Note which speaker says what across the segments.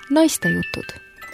Speaker 1: Naistejutud.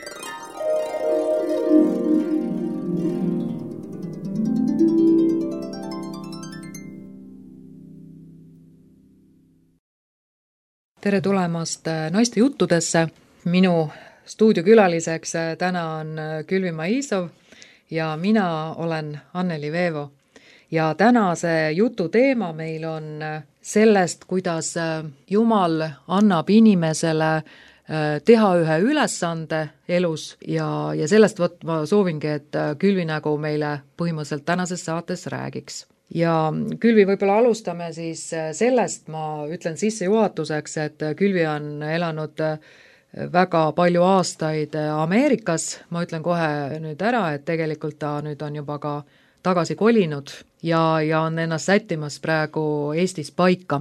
Speaker 2: Tere tulemast Naistejuttudesse. Minu stuudiokülaliseks täna on Külvimaa Iisov ja mina olen Anneli Veevo. Ja tänase jutu teema meil on sellest, kuidas Jumal annab inimesele teha ühe ülesande elus ja sellest ma soovingi, et Külvi nagu meile põhimõtteliselt tänases saates räägiks. Ja Külvi, võib-olla alustame siis sellest, ma ütlen sissejuhatuseks, et Külvi on elanud väga palju aastaid Ameerikas. Ma ütlen kohe nüüd ära, et tegelikult ta nüüd on juba ka tagasi kolinud ja on ennast sättimas praegu Eestis paika.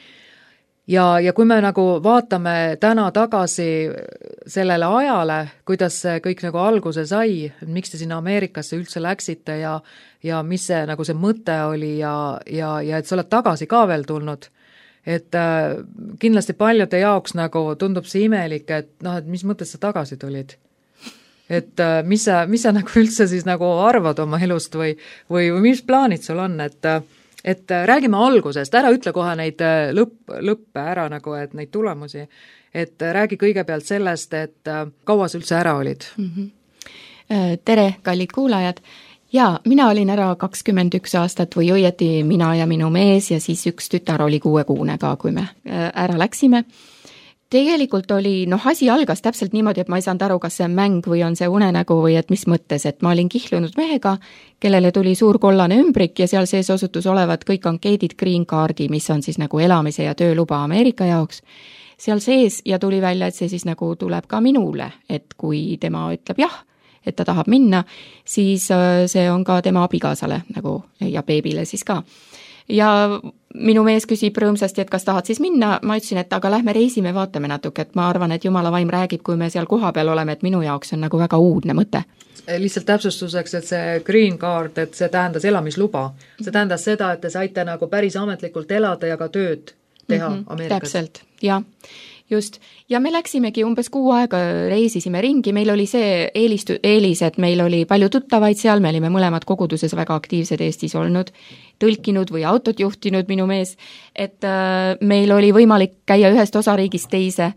Speaker 2: Ja kui me nagu vaatame täna tagasi sellele ajale, kuidas see kõik nagu alguse sai, miks te sinna Ameerikasse üldse läksite ja mis see nagu see mõte oli ja et sa oled tagasi ka veel tulnud, et kindlasti paljude jaoks nagu tundub see imelik, et et mis mõttes sa tagasi tulid? Et mis sa nagu üldse siis nagu arvad oma elust või mis plaanid sul on, et räägime algusest, ära ütle kohe neid lõppe ära nagu, et neid tulemusi, et räägi kõigepealt sellest, et kaua sa üldse ära olid?
Speaker 3: Tere, kallid kuulajad! Ja mina olin ära 21 aastat või õieti mina ja minu mees ja siis üks tütar oli 6-kuune ka, kui me ära läksime. Tegelikult oli, asi algas täpselt niimoodi, et ma ei saanud aru, kas see on mäng või on see unenägu või et mis mõttes, et ma olin kihlunud mehega, kellele tuli suur kollane ümbrik ja seal sees osutus olevat kõik ankeedid green card'i, mis on siis nagu elamise ja tööluba Ameerika jaoks. Seal sees ja tuli välja, et see siis nagu tuleb ka minule, et kui tema ütleb jah, et ta tahab minna, siis see on ka tema abikaasale nagu ja beebile siis ka. Ja minu mees küsib rõõmsasti, et kas tahad siis minna, ma ütlesin, et aga lähme reisime, vaatame natuke, et ma arvan, et Jumala vaim räägib, kui me seal kohapeal oleme, et minu jaoks on nagu väga uudne mõte.
Speaker 2: Lihtsalt täpsustuseks, et see green card, et see tähendas elamisluba. See tähendas seda, et te saite nagu päris ametlikult elada ja ka tööd teha Ameerikas.
Speaker 3: Täpselt, jah. Just. Ja me läksimegi umbes 6 aega, reisisime ringi, meil oli see eelis, et meil oli palju tuttavaid seal, me olime mõlemad koguduses väga aktiivsed Eestis olnud, tõlkinud või autot juhtinud minu mees, et meil oli võimalik käia ühest osariigist teise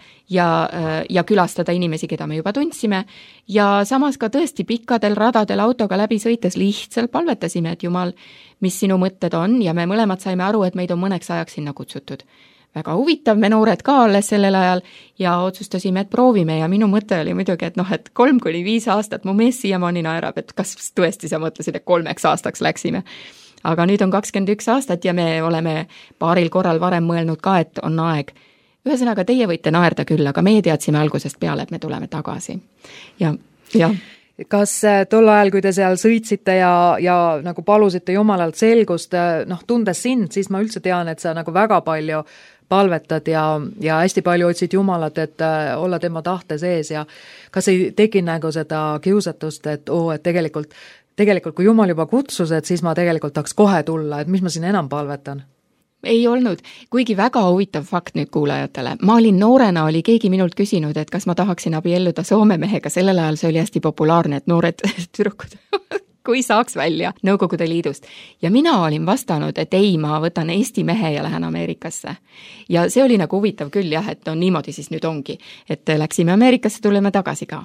Speaker 3: ja külastada inimesi, keda me juba tundsime ja samas ka tõesti pikkadel radadel autoga läbi sõites lihtsalt palvetasime, et Jumal, mis sinu mõtted on ja me mõlemad saime aru, et meid on mõneks ajaks sinna kutsutud. Väga huvitav, me noored ka alles sellel ajal ja otsustasime, et proovime ja minu mõte oli muidugi, et et 3-5 aastat, mu mees siiamaani naerab, et kas tõesti sa mõtlesid, et 3 aastaks läksime. Aga nüüd on 21 aastat ja me oleme paaril korral varem mõelnud ka, et on aeg. Ühesõnaga, teie võite naerda küll, aga meie teadsime algusest peale, et me tuleme tagasi. Ja.
Speaker 2: Kas tol ajal, kui te seal sõitsite ja nagu palusite Jumalalt selgust, tundes sind, siis ma üldse tean, et sa nagu väga palju palvetad ja hästi palju otsid Jumalat, et olla tema tahte sees ja kas ei teki nagu seda kiusatust, et tegelikult kui Jumal juba kutsus, et siis ma tegelikult tahaks kohe tulla, et mis ma siin enam palvetan?
Speaker 3: Ei olnud, kuigi väga huvitav fakt nüüd kuulajatele. Ma olin noorena, oli keegi minult küsinud, et kas ma tahaksin abielluda Soome mehega, sellel ajal see oli hästi populaarne, et noored tüdrukud kui saaks välja Nõukogude Liidust. Ja mina olin vastanud, et ei, ma võtan Eesti mehe ja lähen Ameerikasse. Ja see oli nagu huvitav küll jah, et niimoodi siis nüüd ongi, et läksime Ameerikasse, tuleme tagasi ka.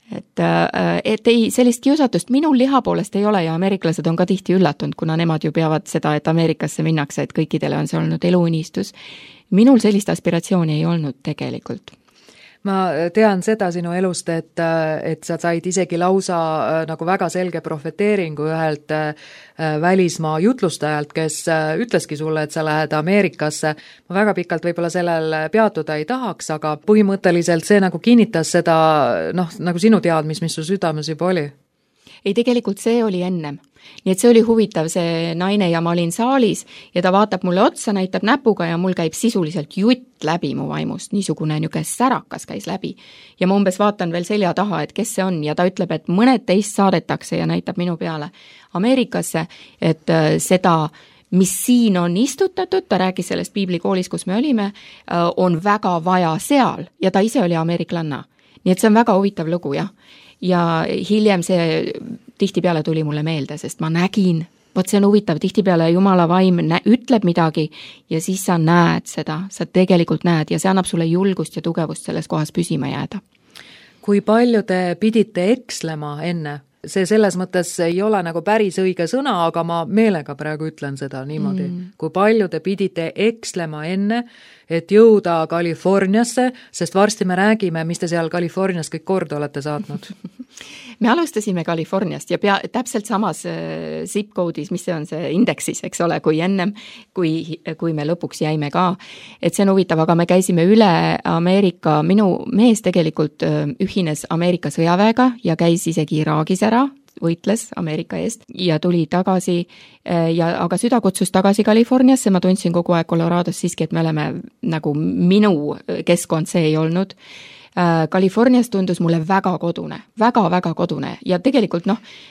Speaker 3: Et ei, sellist kiusatust minul liha poolest ei ole ja ameeriklased on ka tihti üllatunud, kuna nemad ju peavad seda, et Ameerikasse minnakse, et kõikidele on see olnud eluunistus. Minul sellist aspiratsiooni ei olnud tegelikult.
Speaker 2: Ma tean seda sinu elust, et sa said isegi lausa nagu väga selge profeteeringu ühelt välismaa jutlustajalt, kes ütleski sulle, et sa lähed Ameerikasse. Ma väga pikalt võib-olla sellel peatuda ei tahaks, aga põhimõtteliselt see nagu kinnitas seda, nagu sinu teadmis, mis su südames juba oli.
Speaker 3: Ei, tegelikult see oli ennem. Nii et see oli huvitav, see naine ja ma olin saalis ja ta vaatab mulle otsa, näitab näpuga ja mul käib sisuliselt jutt läbi mu vaimust, niisugune särakas käis läbi. Ja ma umbes vaatan veel selja taha, et kes see on ja ta ütleb, et mõned teist saadetakse ja näitab minu peale Ameerikasse, et seda mis siin on istutatud, ta rääkis sellest piiblikoolis, kus me olime, on väga vaja seal ja ta ise oli ameeriklanna. nii et see on väga huvitav lugu, jah. Ja hiljem see tihtipeale tuli mulle meelde, sest ma nägin, vot see on huvitav, tihtipeale Jumala vaim ütleb midagi ja siis sa näed seda, sa tegelikult näed ja see annab sulle julgust ja tugevust selles kohas püsima jääda.
Speaker 2: Kui palju te pidite ekslema enne? See selles mõttes ei ole nagu päris õige sõna, aga ma meelega praegu ütlen seda niimoodi. Kui palju te pidite ekslema enne, et jõuda Californiasse, sest varsti me räägime, mis te seal Californias kõik korda olete saatnud.
Speaker 3: Me alustasime Californiast ja täpselt samas zip code'is, mis see on see indeksis, eks ole, kui ennem, kui me lõpuks jäime ka. Et see on huvitav, aga me käisime üle Ameerika, minu mees tegelikult ühines Ameerika sõjaväega ja käis isegi Iraagis ära, võitles Ameerika eest ja tuli tagasi, aga süda kutsus tagasi Californiasse, ma tundsin kogu aeg Colorados siiski, et me oleme nagu minu keskkond see ei olnud. Californias tundus mulle väga kodune ja tegelikult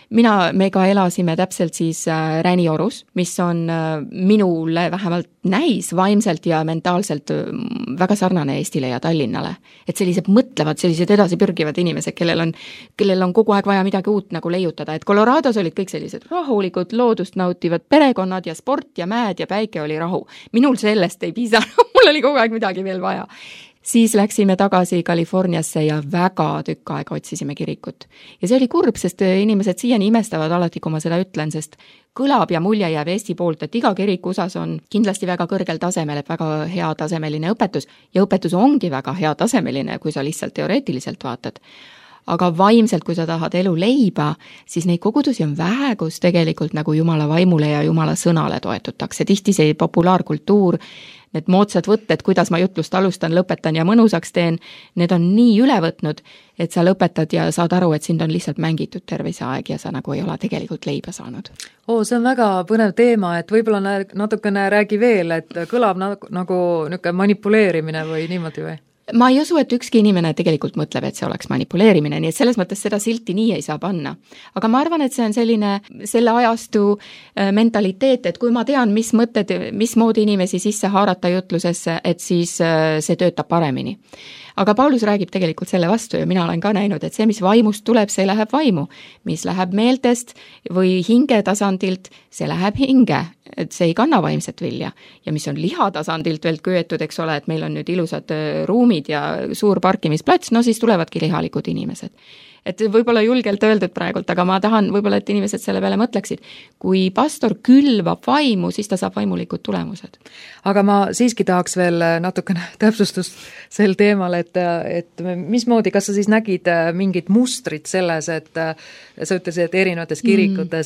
Speaker 3: me ka elasime täpselt siis Räniorus, mis on minule vähemalt näis vaimselt ja mentaalselt väga sarnane Eestile ja Tallinnale. Et sellised mõtlevad, sellised edasipürgivad inimesed, kellel on kogu aeg vaja midagi uut nagu leiutada, et Colorados olid kõik sellised rahulikud, loodust nautivad perekonnad ja sport ja mäed ja päike oli rahu. Minul sellest ei piisa, mul oli kogu aeg midagi veel vaja. Siis läksime tagasi Californiasse ja väga tükk aega otsisime kirikut. Ja see oli kurb, sest inimesed siiani imestavad alati, kui ma seda ütlen, sest kõlab ja mulje jääb Eesti poolt, et iga kirik USAs on kindlasti väga kõrgel tasemel, et väga hea tasemeline õpetus ja õpetus ongi väga hea tasemeline, kui sa lihtsalt teoreetiliselt vaatad. Aga vaimselt, kui sa tahad elu leiba, siis neid kogudusi on vähe, kus tegelikult nagu Jumala vaimule ja Jumala sõnale toetutakse. Tihti see populaarkultuur, need moodsad võtted, kuidas ma jutlust alustan, lõpetan ja mõnusaks teen, need on nii üle võtnud, et sa lõpetad ja saad aru, et sind on lihtsalt mängitud terve see aeg ja sa nagu ei ole tegelikult leiba saanud.
Speaker 2: See on väga põnev teema, et võib-olla natukene räägi veel, et kõlab nagu manipuleerimine või niimoodi või?
Speaker 3: Ma ei usu, et ükski inimene tegelikult mõtleb, et see oleks manipuleerimine, nii et selles mõttes seda silti nii ei saa panna. Aga ma arvan, et see on selle ajastu mentaliteet, et kui ma tean, mis mõtted, mismoodi inimesi sisse haarata jutlusesse, et siis see töötab paremini. Aga Paulus räägib tegelikult selle vastu ja mina olen ka näinud, et see, mis vaimust tuleb, see läheb vaimu. Mis läheb meeltest või hinge tasandilt, see läheb hinge, et see ei kanna vaimset vilja. Ja mis on liha tasandilt veel köetud, eks ole, et meil on nüüd ilusad ruumid ja suur parkimisplats, siis tulevadki lihalikud inimesed. Et võib-olla julgelt öeldud praegult, aga ma tahan võib-olla, et inimesed selle peale mõtleksid. Kui pastor külvab vaimu, siis ta saab vaimulikud tulemused.
Speaker 2: Aga ma siiski tahaks veel natukene täpsustust sel teemal, et mismoodi, kas sa siis nägid mingit mustrit selles, et sa ütlesid, et erinevates kirikutes,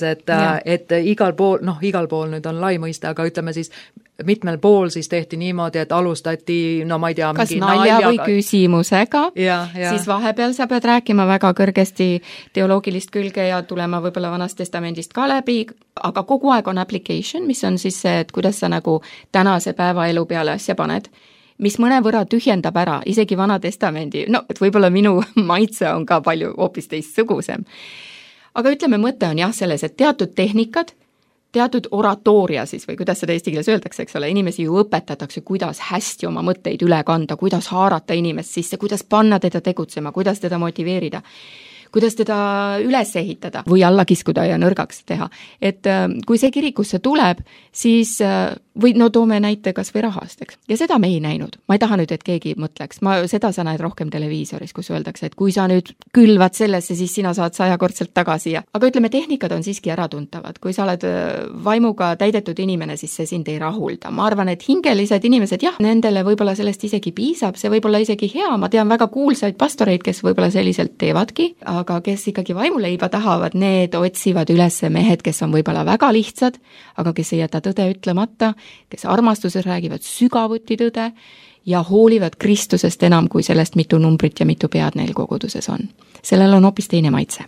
Speaker 2: et igal pool nüüd on lai mõiste, aga ütleme siis mitmel pool siis tehti niimoodi, et alustati, ma ei tea,
Speaker 3: kas nalja või küsimusega, siis vahepeal sa pead rääkima väga kõrgesti teoloogilist külge ja tulema võib-olla Vanast Testamendist ka läbi, aga kogu aeg on application, mis on siis see, et kuidas sa nagu tänase päeva elu peale asja paned, mis mõnevõrra tühjendab ära, isegi Vana Testamendi, et võib-olla minu maitse on ka palju hoopis teistsugusem. Aga ütleme, mõte on jah selles, et teatud tehnikad, teatud oratooria siis või kuidas seda eesti keeles öeldakse, eks ole, inimesi ju õpetatakse, kuidas hästi oma mõtteid üle kanda, kuidas haarata inimest sisse, kuidas panna teda tegutsema, kuidas teda motiveerida, kuidas teda üles ehitada või alla kiskuda ja nõrgaks teha. Et kui see kirikusse tuleb, siis või toome näite kas või rahast, eks. Ja seda me ei näinud. Ma ei taha nüüd, et keegi mõtleks. Seda sa näed rohkem televiisoris, kus öeldakse, et kui sa nüüd külvad sellesse, siis sina saad 100-kordselt tagasi. Aga ütleme, tehnikad on siiski äratuntavad. Kui sa oled vaimuga täidetud inimene, siis see sind ei rahulda. Ma arvan, et hingelised inimesed, nendele võib-olla sellest isegi piisab, see võib olla isegi hea. Ma tean väga kuulsaid pastoreid, kes võib-olla selliselt teevadki, aga kes ikkagi vaimuleiba tahavad, need otsivad üles mehed, kes on võib-olla väga lihtsad, aga kes ei jäta tõde ütlemata, kes armastuses räägivad sügavuti tõde ja hoolivad Kristusest enam kui sellest, mitu numbrit ja mitu pead neil koguduses on. Sellel on hoopis teine maitse.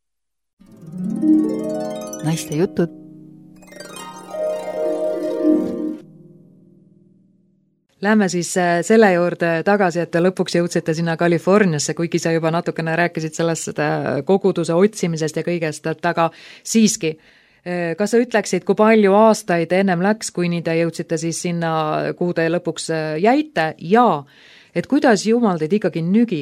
Speaker 1: Naiste jutud.
Speaker 2: Lähme siis selle juurde tagasi, et lõpuks jõudsite sinna Californiasse, kuigi sa juba natukene rääkisid sellest koguduse otsimisest ja kõigest, et aga siiski, kas sa ütleksid, kui palju aastaid ennem läks, kuni te jõudsite siis sinna, kuhu te lõpuks jäite ja et kuidas Jumal teid ikkagi nügis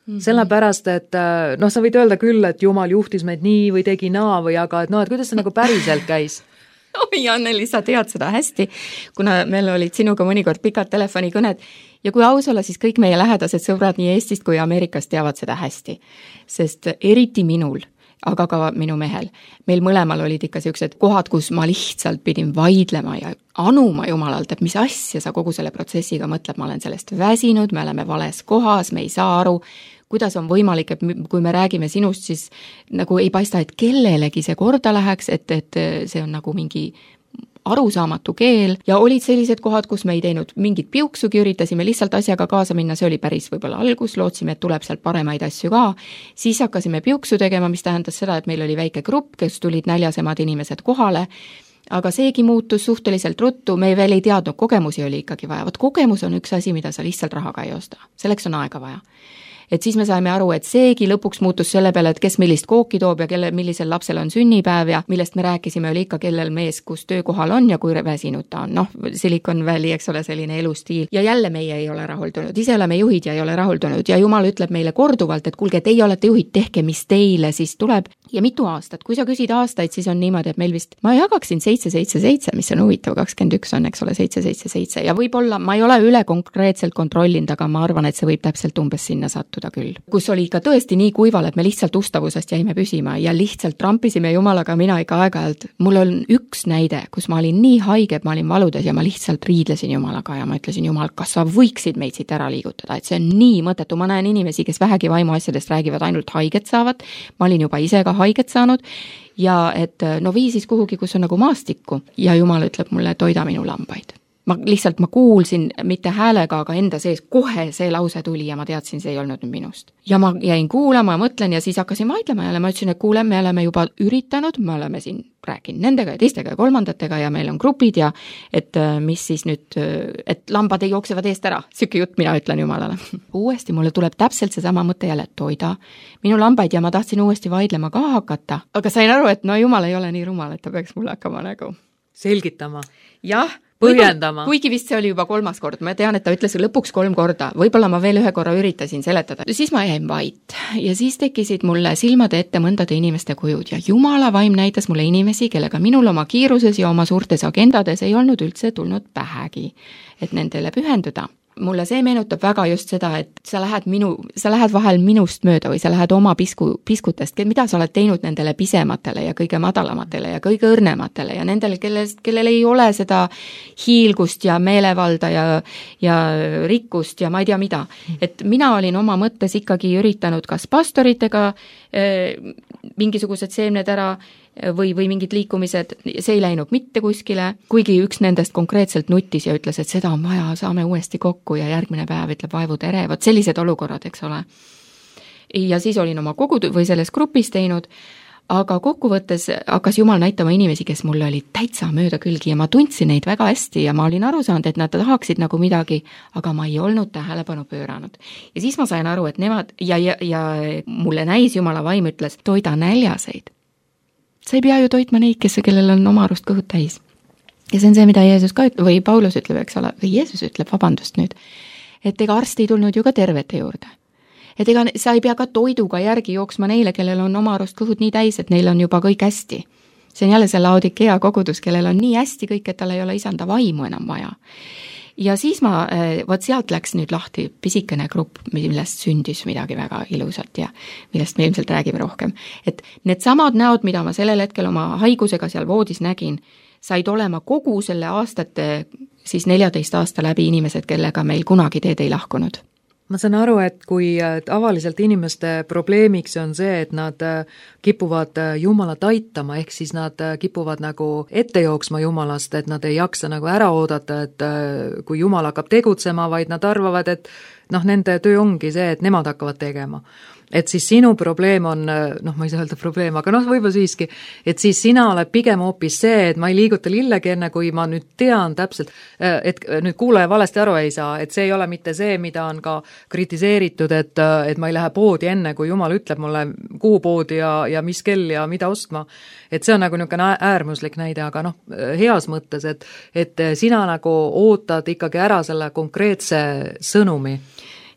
Speaker 2: sellepärast, et noh, sa võid öelda küll, et Jumal juhtis meid nii või tegi naa või aga et noh, et kuidas see nagu päriselt käis?
Speaker 3: Oi, Anneli, sa tead seda hästi, kuna meil olid sinuga mõnikord pikad telefonikõned ja kui aus olla, siis kõik meie lähedased sõbrad nii Eestist kui Ameerikast teavad seda hästi, sest eriti minul, aga ka minu mehel. Meil mõlemal olid ikka sellised kohad, kus ma lihtsalt pidin vaidlema ja anuma Jumalalt, et mis asja sa kogu selle protsessiga mõtled, ma olen sellest väsinud, me oleme vales kohas, me ei saa aru, kuidas on võimalik, et kui me räägime sinust, siis nagu ei paista, et kellelegi see korda läheks, et see on nagu mingi arusaamatu keel ja olid sellised kohad, kus me ei teinud mingit piuksugi, üritasime lihtsalt asjaga kaasa minna, see oli päris võib-olla algus, lootsime, et tuleb sealt paremaid asju ka, siis hakkasime piuksu tegema, mis tähendas seda, et meil oli väike grupp, kes tulid näljasemad inimesed kohale, aga seegi muutus suhteliselt ruttu, me veel ei teadnud, kogemusi oli ikkagi vaja, vot kogemus on üks asi, mida sa lihtsalt rahaga ei osta, selleks on aega vaja. Et siis me saime aru, et seegi lõpuks muutus selle peale, et kes millist kooki toob ja millisel lapsel on sünnipäev ja millest me rääkisime, oli ikka, kellel mees, kus töökohal on ja kui väsinud ta on. Noh, Silicon Valley, eks ole, selline elustiil. Ja jälle meie ei ole rahuldunud. Ise oleme juhid ja ei ole rahuldunud. Ja Jumal ütleb meile korduvalt, et kuulge, teie olete juhid, tehke, mis teile siis tuleb. Ja mitu aastat. Kui sa küsid aastaid, siis on niimoodi, et meil vist, ma jagaksin 777, mis on huvitav, 21 on, eks ole, 777. Ja võib-olla, ma ei ole üle konkreetselt kontrollinud, aga ma arvan, et see võib täpselt umbes sinna sattuda küll. Kus oli ikka tõesti nii kuival, et me lihtsalt ustavusest jäime püsima ja lihtsalt trampisime Jumalaga, mina ikka aeg-ajalt. Mul on üks näide, kus ma olin nii haige, et ma olin valudes ja ma lihtsalt riidlesin Jumalaga ja ma ütlesin, Jumal, kas sa võiksid meid siit ära liigutada, et see on nii mõttetu. Ma näen inimesi, kes vähegi vaimuasjadest räägivad, ainult haiget saavad. Ma olin juba ise ka haiget saanud ja et no vii siis kuhugi, kus on nagu maastikku ja Jumal ütleb mulle, toida minu lambaid. Ma kuulsin mitte häälega, aga enda sees kohe see lause tuli ja ma teadsin, see ei olnud nüüd minust. Ja ma jäin kuulama ja mõtlen ja siis hakkasin vaidlema jälle, ma ütlesin, et kuule, me oleme juba üritanud, me oleme siin rääkinud nendega ja teistega ja kolmandatega ja meil on grupid ja et mis siis nüüd, et lambad ei jooksevad eest ära, siuke jutt mina ütlen Jumalale. Uuesti mulle tuleb täpselt seesama mõte jälle, toida minu lambaid ja ma tahtsin uuesti vaidlema ka hakata, aga sain aru, et no Jumal ei ole nii rumal, et ta peaks mulle hakkama nagu
Speaker 2: selgitama.
Speaker 3: Jah,
Speaker 2: põhjendama.
Speaker 3: Kuigi vist see oli juba 3. kord, ma tean, et ta ütles lõpuks 3 korda, võib-olla ma veel 1 korra üritasin seletada. Siis ma jäin vait ja siis tekkisid mulle silmade ette mõndade inimeste kujud ja Jumala vaim näitas mulle inimesi, kellega minul oma kiiruses ja oma suurtes agendades ei olnud üldse tulnud pähegi, et nendele pühenduda. Mulle see meenutab väga just seda, et sa lähed vahel minust mööda või sa lähed oma piskutest, mida sa oled teinud nendele pisematele ja kõige madalamatele ja kõige õrnematele ja nendele, kellel ei ole seda hiilgust ja meelevalda ja rikkust ja ma ei tea mida. Et mina olin oma mõttes ikkagi üritanud kas pastoritega mingisugused seemned ära või mingid liikumised, see ei läinud mitte kuskile, kuigi üks nendest konkreetselt nutis ja ütles, et seda on vaja, saame uuesti kokku ja järgmine päev ütleb vaivu tere, vot sellised olukorrad, eks ole. Ja siis olin oma või selles grupis teinud, aga kokkuvõttes hakkas Jumal näitama inimesi, kes mulle olid täitsa mööda külgi ja ma tundsin neid väga hästi ja ma olin aru saanud, et nad tahaksid nagu midagi, aga ma ei olnud tähelepanu pööranud. Ja siis ma sain aru, et nemad ja mulle näis Jumala vaim ütles, toida näljaseid. Sa ei pea ju toitma neid, kellel on oma arust kõhud täis. Ja see on see, mida Jeesus ka või Paulus ütleb, eks ole, või Jeesus ütleb, vabandust nüüd, et ega arst ei tulnud ju ka tervete juurde. Et ega sa ei pea ka toiduga järgi jooksma neile, kellel on oma arust kõhud nii täis, et neil on juba kõik hästi. See on jälle see Laodikea kogudus, kellel on nii hästi kõik, et tal ei ole isanda vaimu enam vaja. Ja siis vot sealt läks nüüd lahti pisikene grupp, millest sündis midagi väga ilusat ja millest me ilmselt räägime rohkem. Et need samad näod, mida ma sellel hetkel oma haigusega seal voodis nägin, said olema kogu selle aastate, siis 14 aasta läbi inimesed, kellega meil kunagi teed ei lahkunud.
Speaker 2: Ma saan aru, et kui tavaliselt inimeste probleemiks on see, et nad kipuvad Jumalat aitama, ehk siis nad kipuvad nagu ette jooksma Jumalast, et nad ei jaksa nagu ära oodata, et kui Jumal hakkab tegutsema, vaid nad arvavad, et nende töö ongi see, et nemad hakkavad tegema. Et siis sinu probleem on, ma ei saa öelda probleem, aga võib-olla siiski, et siis sina oled pigem hoopis see, et ma ei liiguta lillegi enne, kui ma nüüd tean täpselt, et nüüd kuulaja valesti aru ei saa, et see ei ole mitte see, mida on ka kritiseeritud, et ma ei lähe poodi enne, kui Jumal ütleb mulle, kuhu poodi ja mis kell ja mida ostma. Et see on nagu niisugune äärmuslik näide, aga heas mõttes, et sina nagu ootad ikkagi ära selle konkreetse sõnumi.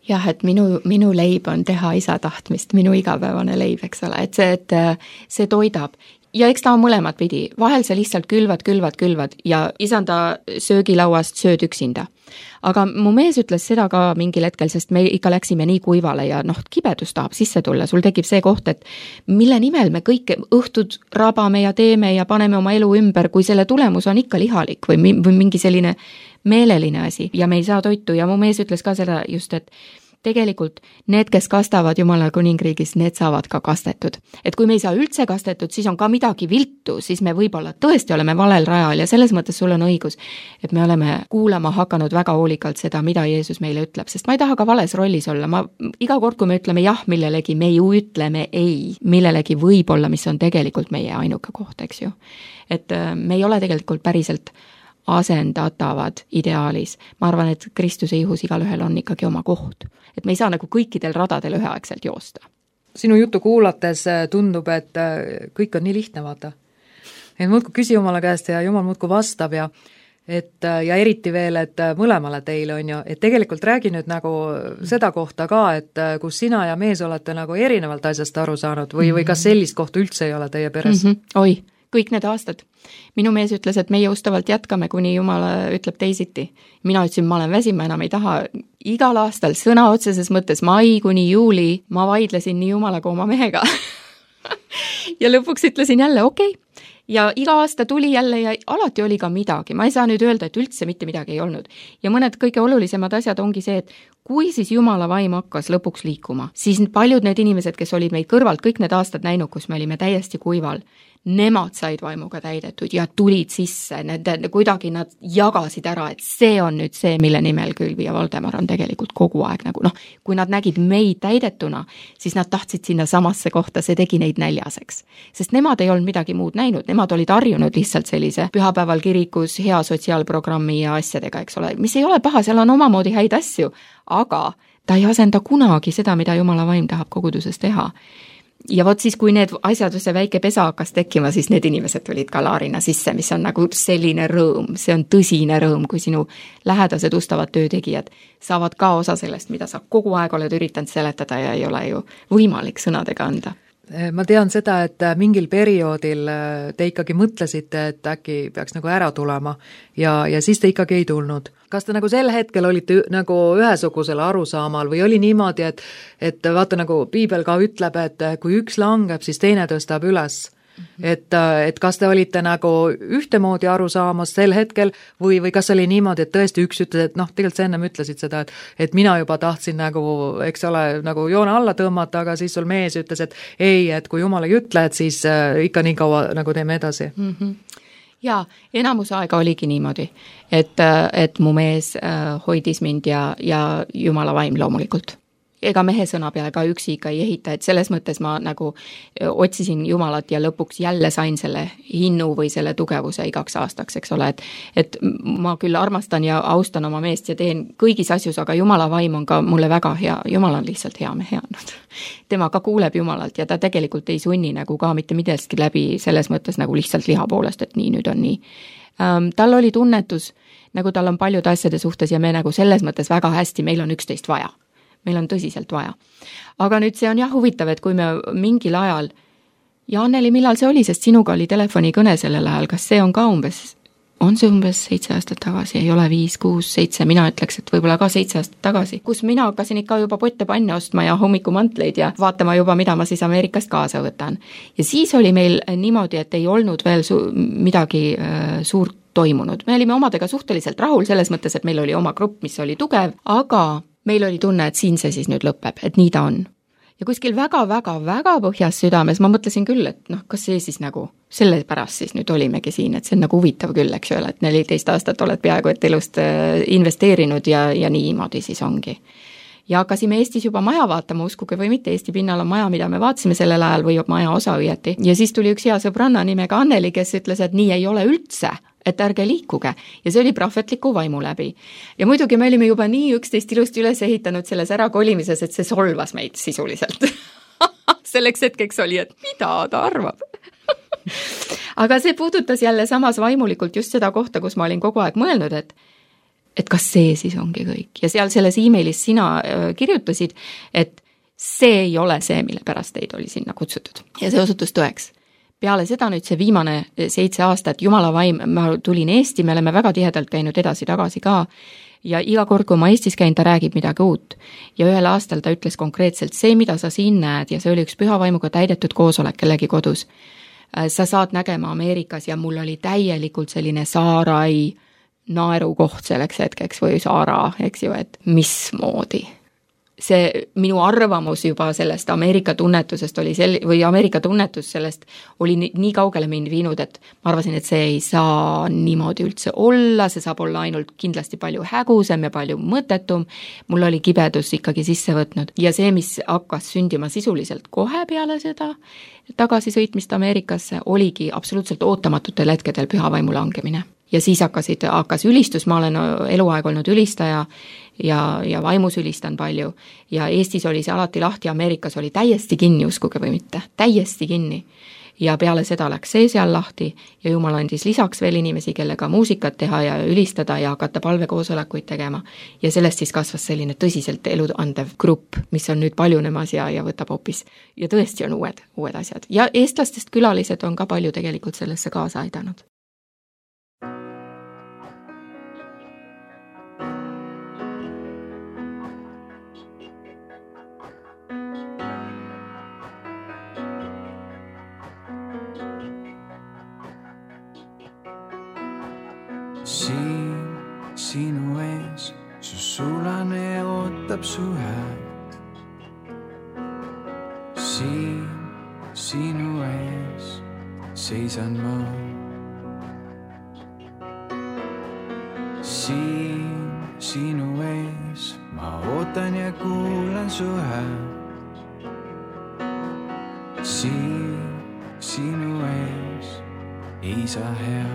Speaker 3: jah, et minu leib on teha isa tahtmist, minu igapäevane leib, eks ole, et see toidab. Ja eks ta on mõlemat pidi, vahel sa lihtsalt külvad ja isanda söögilauast sööd üksinda. Aga mu mees ütles seda ka mingil hetkel, sest me ikka läksime nii kuivale ja kibedus tahab sisse tulla, sul tekib see koht, et mille nimel me kõik õhtud rabame ja teeme ja paneme oma elu ümber, kui selle tulemus on ikka lihalik või mingi selline meeleline asi ja me ei saa toitu ja mu mees ütles ka seda just, et tegelikult need, kes kastavad Jumala kuningriigis, need saavad ka kastetud. Et kui me ei saa üldse kastetud, siis on ka midagi viltu, siis me võib-olla tõesti oleme valel rajal ja selles mõttes sul on õigus, et me oleme kuulama hakanud väga hoolikalt seda, mida Jeesus meile ütleb, sest ma ei taha ka vales rollis olla. Iga kord, kui me ütleme jah millelegi, me ju ütleme ei millelegi võib-olla, mis on tegelikult meie ainuke koht, eks ju. Et me ei ole tegelikult päriselt asendatavad ideaalis. Ma arvan, et Kristuse ihus igalühel on ikkagi oma koht. Et me ei saa nagu kõikidel radadel üheaegselt joosta.
Speaker 2: Sinu juttu kuulates tundub, et kõik on nii lihtne, vaata. Et muudku küsi Jumala käest ja Jumal muudku vastab ja eriti veel, et mõlemale teile on ju, et tegelikult räägi nüüd nagu seda kohta ka, et kus sina ja mees olete nagu erinevalt asjast aru saanud või kas sellist kohta üldse ei ole teie peres?
Speaker 3: Oi, kõik need aastad. Minu mees ütles, et meie ustavalt jätkame, kuni Jumal ütleb teisiti. Mina ütlesin, ma olen väsima, enam ei taha. Igal aastal sõna otseses mõttes mai kuni juuli ma vaidlesin nii Jumala kui oma mehega. Ja lõpuks ütlesin jälle okei. Ja iga aasta tuli jälle ja alati oli ka midagi. Ma ei saa nüüd öelda, et üldse mitte midagi ei olnud. Ja mõned kõige olulisemad asjad ongi see, et kui siis Jumala vaim hakkas lõpuks liikuma, siis paljud need inimesed, kes olid meid kõrvalt kõik need aastad näinud, kus me olime täiesti kuival, nemad said vaimuga täidetud ja tulid sisse, kuidagi nad jagasid ära, et see on nüüd see, mille nimel Külvi ja Valdemar on tegelikult kogu aeg nagu kui nad nägid meid täidetuna, siis nad tahtsid sinna samasse kohta, see tegi neid näljaseks. Sest nemad ei olnud midagi muud näinud, nemad olid harjunud lihtsalt sellise pühapäeval kirikus hea sotsiaalprogrammi ja asjadega, eks ole, mis ei ole paha, seal on omamoodi häid asju, aga ta ei asenda kunagi seda, mida Jumala vaim tahab koguduses teha. Ja vot siis, kui need asjad, see väike pesa hakkas tekkima, siis need inimesed tulid ka laarina sisse, mis on nagu selline rõõm, see on tõsine rõõm, kui sinu lähedased ustavad töötegijad saavad ka osa sellest, mida sa kogu aeg oled üritanud seletada ja ei ole ju võimalik sõnadega anda.
Speaker 2: Ma tean seda, et mingil perioodil te ikkagi mõtlesite, et äkki peaks nagu ära tulema ja siis te ikkagi ei tulnud. Kas te nagu sel hetkel olite nagu ühesugusele arusaamal või oli niimoodi, et vaata nagu Piibel ka ütleb, et kui üks langeb, siis teine tõstab üles. Et kas te olite nagu ühtemoodi aru saamas sel hetkel või kas oli niimoodi, et tõesti üks ütles, et tegelikult sa ennem ütlesid seda, et mina juba tahtsin nagu, eks ole, nagu joone alla tõmmata, aga siis sul mees ütles, et ei, et kui Jumal ei ütle, et siis ikka nii kaua nagu teeme edasi.
Speaker 3: Ja enamus aega oligi niimoodi, et mu mees hoidis mind ja Jumala vaim loomulikult. Ega mehe sõna peale ka üksi ikka ei ehita, et selles mõttes ma nagu otsisin Jumalat ja lõpuks jälle sain selle hinnu või selle tugevuse igaks aastaks, eks ole, et ma küll armastan ja austan oma meest ja teen kõigis asjus, aga Jumala vaim on ka mulle väga hea, Jumal on lihtsalt hea mehe andnud. Tema ka kuuleb Jumalalt ja ta tegelikult ei sunni nagu ka mitte midagi läbi selles mõttes nagu lihtsalt liha poolest, et nii nüüd on nii. Tal oli tunnetus, nagu tal on paljud asjade suhtes ja me nagu selles mõttes väga hästi, meil on üksteist vaja. Meil on tõsiselt vaja. Aga nüüd see on jah huvitav, et kui me mingil ajal, ja Anneli, millal see oli, sest sinuga oli telefonikõne sellel ajal, kas see on ka umbes 7 aastat tagasi, ei ole 5, 6, 7, mina ütleks, et võib-olla ka 7 aastat tagasi, kus mina hakkasin ikka juba potte panne ostma ja hommikumantleid ja vaatama juba, mida ma siis Ameerikast kaasa võtan. Ja siis oli meil niimoodi, et ei olnud veel midagi suurt toimunud. Me olime omadega suhteliselt rahul selles mõttes, et meil oli oma grupp, mis oli tugev, aga meil oli tunne, et siin see siis nüüd lõpeb, et nii ta on. Ja kuskil väga põhjas südames ma mõtlesin küll, et kas see siis nagu selle pärast siis nüüd olimegi siin, et see on nagu huvitav küll, eks ju, et 14 aastat oled peaaegu et elust investeerinud ja niimoodi siis ongi. Ja hakkasime Eestis juba maja vaatama, uskuge või mitte, Eesti pinnal on maja, mida me vaatasime sellel ajal või maja osa õieti. Ja siis tuli üks hea sõbranna nimega Anneli, kes ütles, et nii ei ole üldse, et ärge liikuge. Ja see oli prohvetliku vaimu läbi. Ja muidugi me olime juba nii üksteist ilusti üles ehitanud selles ärakolimises, et see solvas meid sisuliselt. Selleks hetkeks oli, et mida ta arvab. Aga see puudutas jälle samas vaimulikult just seda kohta, kus ma olin kogu aeg mõelnud, et kas see siis ongi kõik. Ja seal selles e-mailis sina kirjutasid, et see ei ole see, mille pärast teid oli sinna kutsutud. Ja see osutus tõeks. Peale seda nüüd see viimane 7 aastat, jumala vaim, ma tulin Eesti, me oleme väga tihedalt käinud edasi-tagasi ka, ja iga kord, kui ma Eestis käin, ta räägib midagi uut. Ja ühel aastal ta ütles konkreetselt, see, mida sa siin näed, ja see oli üks püha vaimuga täidetud koosolek kellegi kodus, sa saad nägema Ameerikas ja mul oli täielikult selline saarai naerukoht selleks hetkeks või saara, eks ju, et mismoodi. See minu arvamus juba sellest Ameerika tunnetusest oli või Ameerika tunnetus sellest oli nii kaugele mind viinud, et ma arvasin, et see ei saa niimoodi üldse olla, see saab olla ainult kindlasti palju hägusem ja palju mõttetum. Mul oli kibedus ikkagi sisse võtnud ja see, mis hakkas sündima sisuliselt kohe peale seda tagasisõitmist Ameerikasse, oligi absoluutselt ootamatutel hetkedel pühavaimu langemine. Ja siis hakkas ülistus, ma olen eluaeg olnud ülistaja ja vaimus ülistan palju. Ja Eestis oli see alati lahti, Ameerikas oli täiesti kinni, uskuge või mitte, täiesti kinni. Ja peale seda läks see seal lahti ja Jumal andis lisaks veel inimesi, kellega muusikat teha ja ülistada ja hakata palvekoosolekuid tegema. Ja sellest siis kasvas selline tõsiselt eluandev grupp, mis on nüüd paljunemas ja võtab hoopis. Ja tõesti on uued asjad. Ja eestlastest külalised on ka palju tegelikult sellesse kaasa aidanud.
Speaker 1: Siin sinu ees, su sulane ootab su häält. Siin sinu ees seisan ma. Siin sinu ees ma ootan ja kuulan su häält. Siin sinu ees, Isa hea.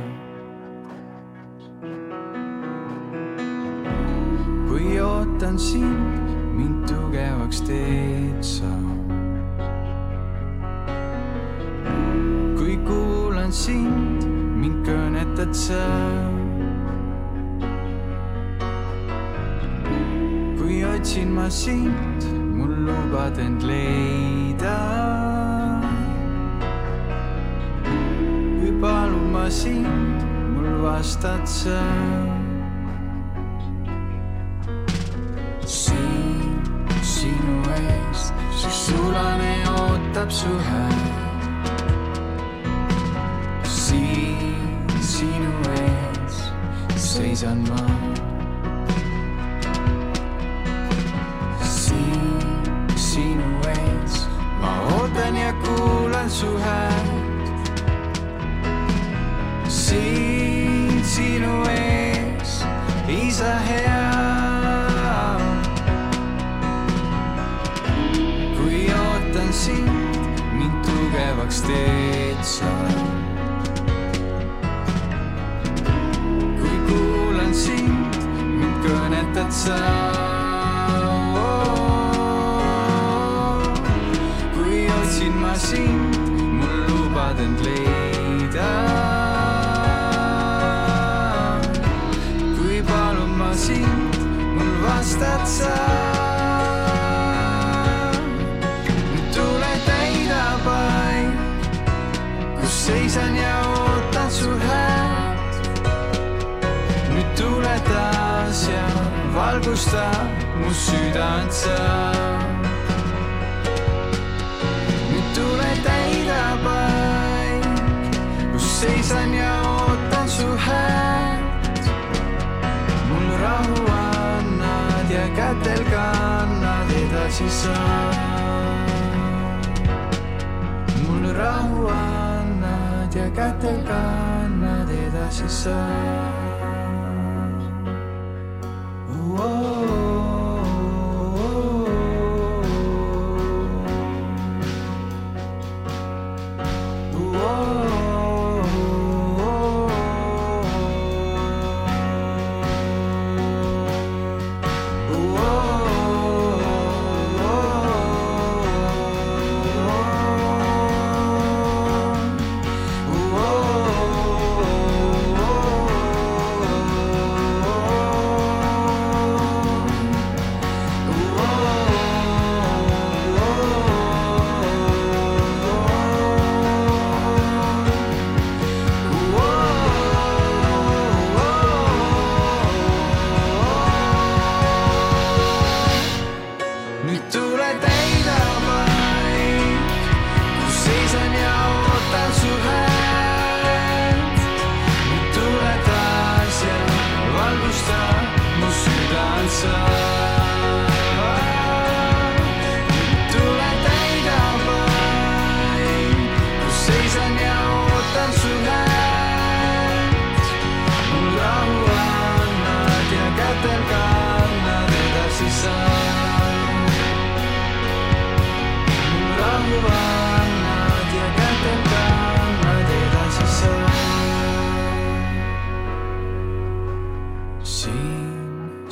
Speaker 1: Kui ootan sind, mind tugevaks teed sa. Kui kuulan sind, mind kõnetad sa. Kui otsin ma sind, mul lubad end leida. Kui palun ma sind, mul vastad sa. Sinu ees, su sulane ootab su häält. Siin sinu ees seisan ma. Siin sinu ees ma ootan ja kuulan su häält. Siin sinu ees, Isa hea. Sind, mind tugevaks teed sa. Kui kuulan sind, mind kõnetad sa. Kui otsin ma sind, mul lubad end leida. Kui palun ma sind, mul vastad sa. Seisan ja ootan su häält. Nüüd tule taas ja valgusta mu südant sa. Nüüd tule täida paik, kus seisan ja ootan su häält. Mul rahu annad ja kätel kannad edasi sa. Mul rahu annad ja kätel kannad edasi sa.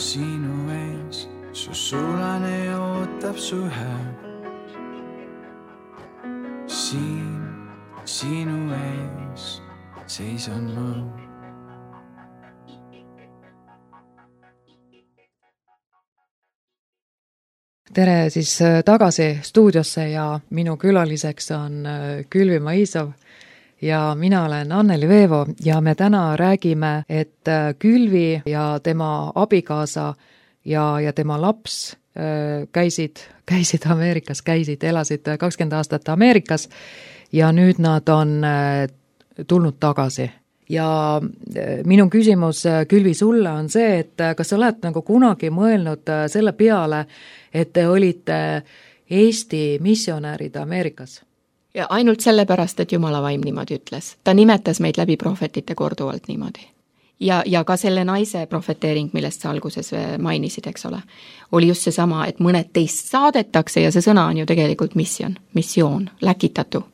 Speaker 1: sinu ees, su sulane ootab su hääl. Siin sinu ees seisan ma.
Speaker 2: Tere siis tagasi stuudiosse ja minu külaliseks on Külvimaa Iisov ja mina olen Anneli Veevo ja me täna räägime, et Külvi ja tema abikaasa ja tema laps käisid Ameerikas, elasid 20 aastat Ameerikas ja nüüd nad on tulnud tagasi. Ja minu küsimus Külvi sulle on see, et kas sa oled nagu kunagi mõelnud selle peale, et te olite Eesti missionäärid Ameerikas?
Speaker 3: Ja ainult sellepärast, et Jumala vaim niimoodi ütles. Ta nimetas meid läbi prohvetite korduvalt niimoodi. Ja ka selle naise prohveteering, millest sa alguses mainisid, eks ole, oli just see sama, et mõned teist saadetakse ja see sõna on ju tegelikult missioon, läkitatu.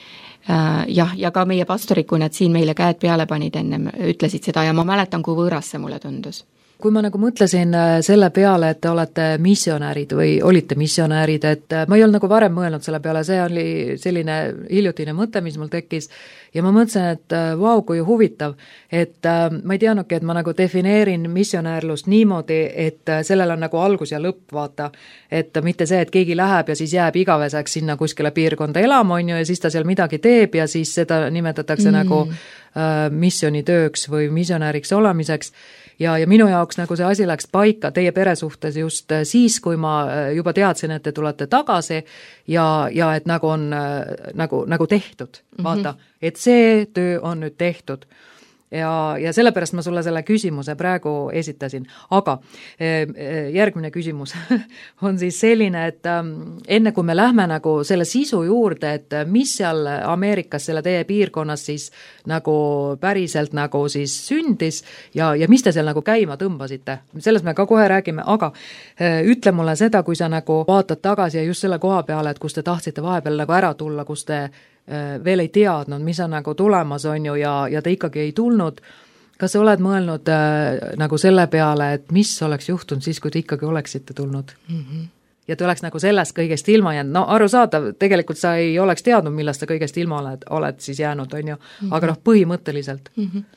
Speaker 3: Ja ka meie pastorid, kui nad siin meile käed peale panid ennem, ütlesid seda ja ma mäletan, kui võõras see mulle tundus.
Speaker 2: Kui ma nagu mõtlesin selle peale, et te olete missionäärid või olite missionäärid, et ma ei olnud nagu varem mõelnud selle peale, see oli selline hiljutine mõte, mis mul tekkis ja ma mõtlesin, et vau, kui huvitav, et ma ei teadnudki, et ma nagu defineerin missionäärlust niimoodi, et sellel on nagu algus ja lõpp, vaata, et mitte see, et keegi läheb ja siis jääb igaveseks sinna kuskile piirkonda elama, on ju, ja siis ta seal midagi teeb ja siis seda nimetatakse nagu missionitööks või missionääriks olemiseks. Ja minu jaoks nagu see asi läks paika teie pere suhtes just siis, kui ma juba teadsin, et te tulete tagasi ja et nagu on nagu tehtud, vaata, et see töö on nüüd tehtud. Ja sellepärast ma sulle selle küsimuse praegu esitasin. Aga järgmine küsimus on siis selline, et enne kui me lähme nagu selle sisu juurde, et mis seal Ameerikas selle teie piirkonnas siis nagu päriselt nagu siis sündis ja mis te seal nagu käima tõmbasite. Sellest me ka kohe räägime, aga ütle mulle seda, kui sa nagu vaatad tagasi ja just selle koha peale, et kus te tahtsite vahepeal nagu ära tulla, kus te veel ei teadnud, mis on nagu tulemas on ju ja te ikkagi ei tulnud. Kas sa oled mõelnud nagu selle peale, et mis oleks juhtunud siis, kui te ikkagi oleksite tulnud? Ja te oleks nagu sellest kõigest ilma jäänud. No arusaadav, tegelikult sa ei oleks teadnud, millest sa kõigest ilma oled siis jäänud, on ju, aga põhimõtteliselt.